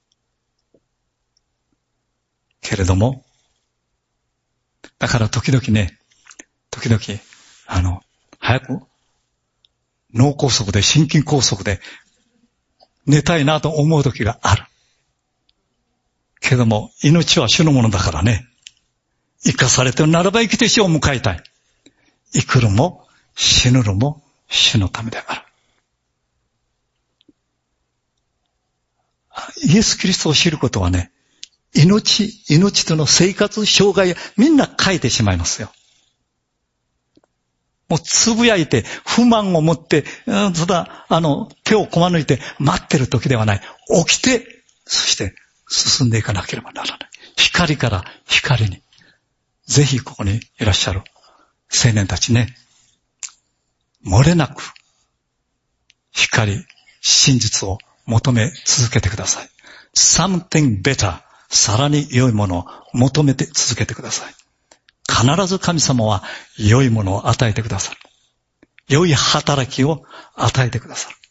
けれども、だから時々ね、時々、あの、早く、脳梗塞で、心筋梗塞で、寝たいなと思う時がある。けども、命は主のものだからね。生かされてるならば生きて死を迎えたい。生くるも死ぬるも主のためである。イエス・キリストを知ることはね、命、命との生活、障害、みんな変えてしまいますよ。もうつぶやいて、不満を持って、ただ、あの、手をこまぬいて待ってる時ではない。起きて、そして進んでいかなければならない。光から光に。ぜひここにいらっしゃる青年たちね、漏れなく光、真実を求め続けてください。something better、さらに良いものを求めて続けてください。必ず神様は良いものを与えてくださる。良い働きを与えてくださる。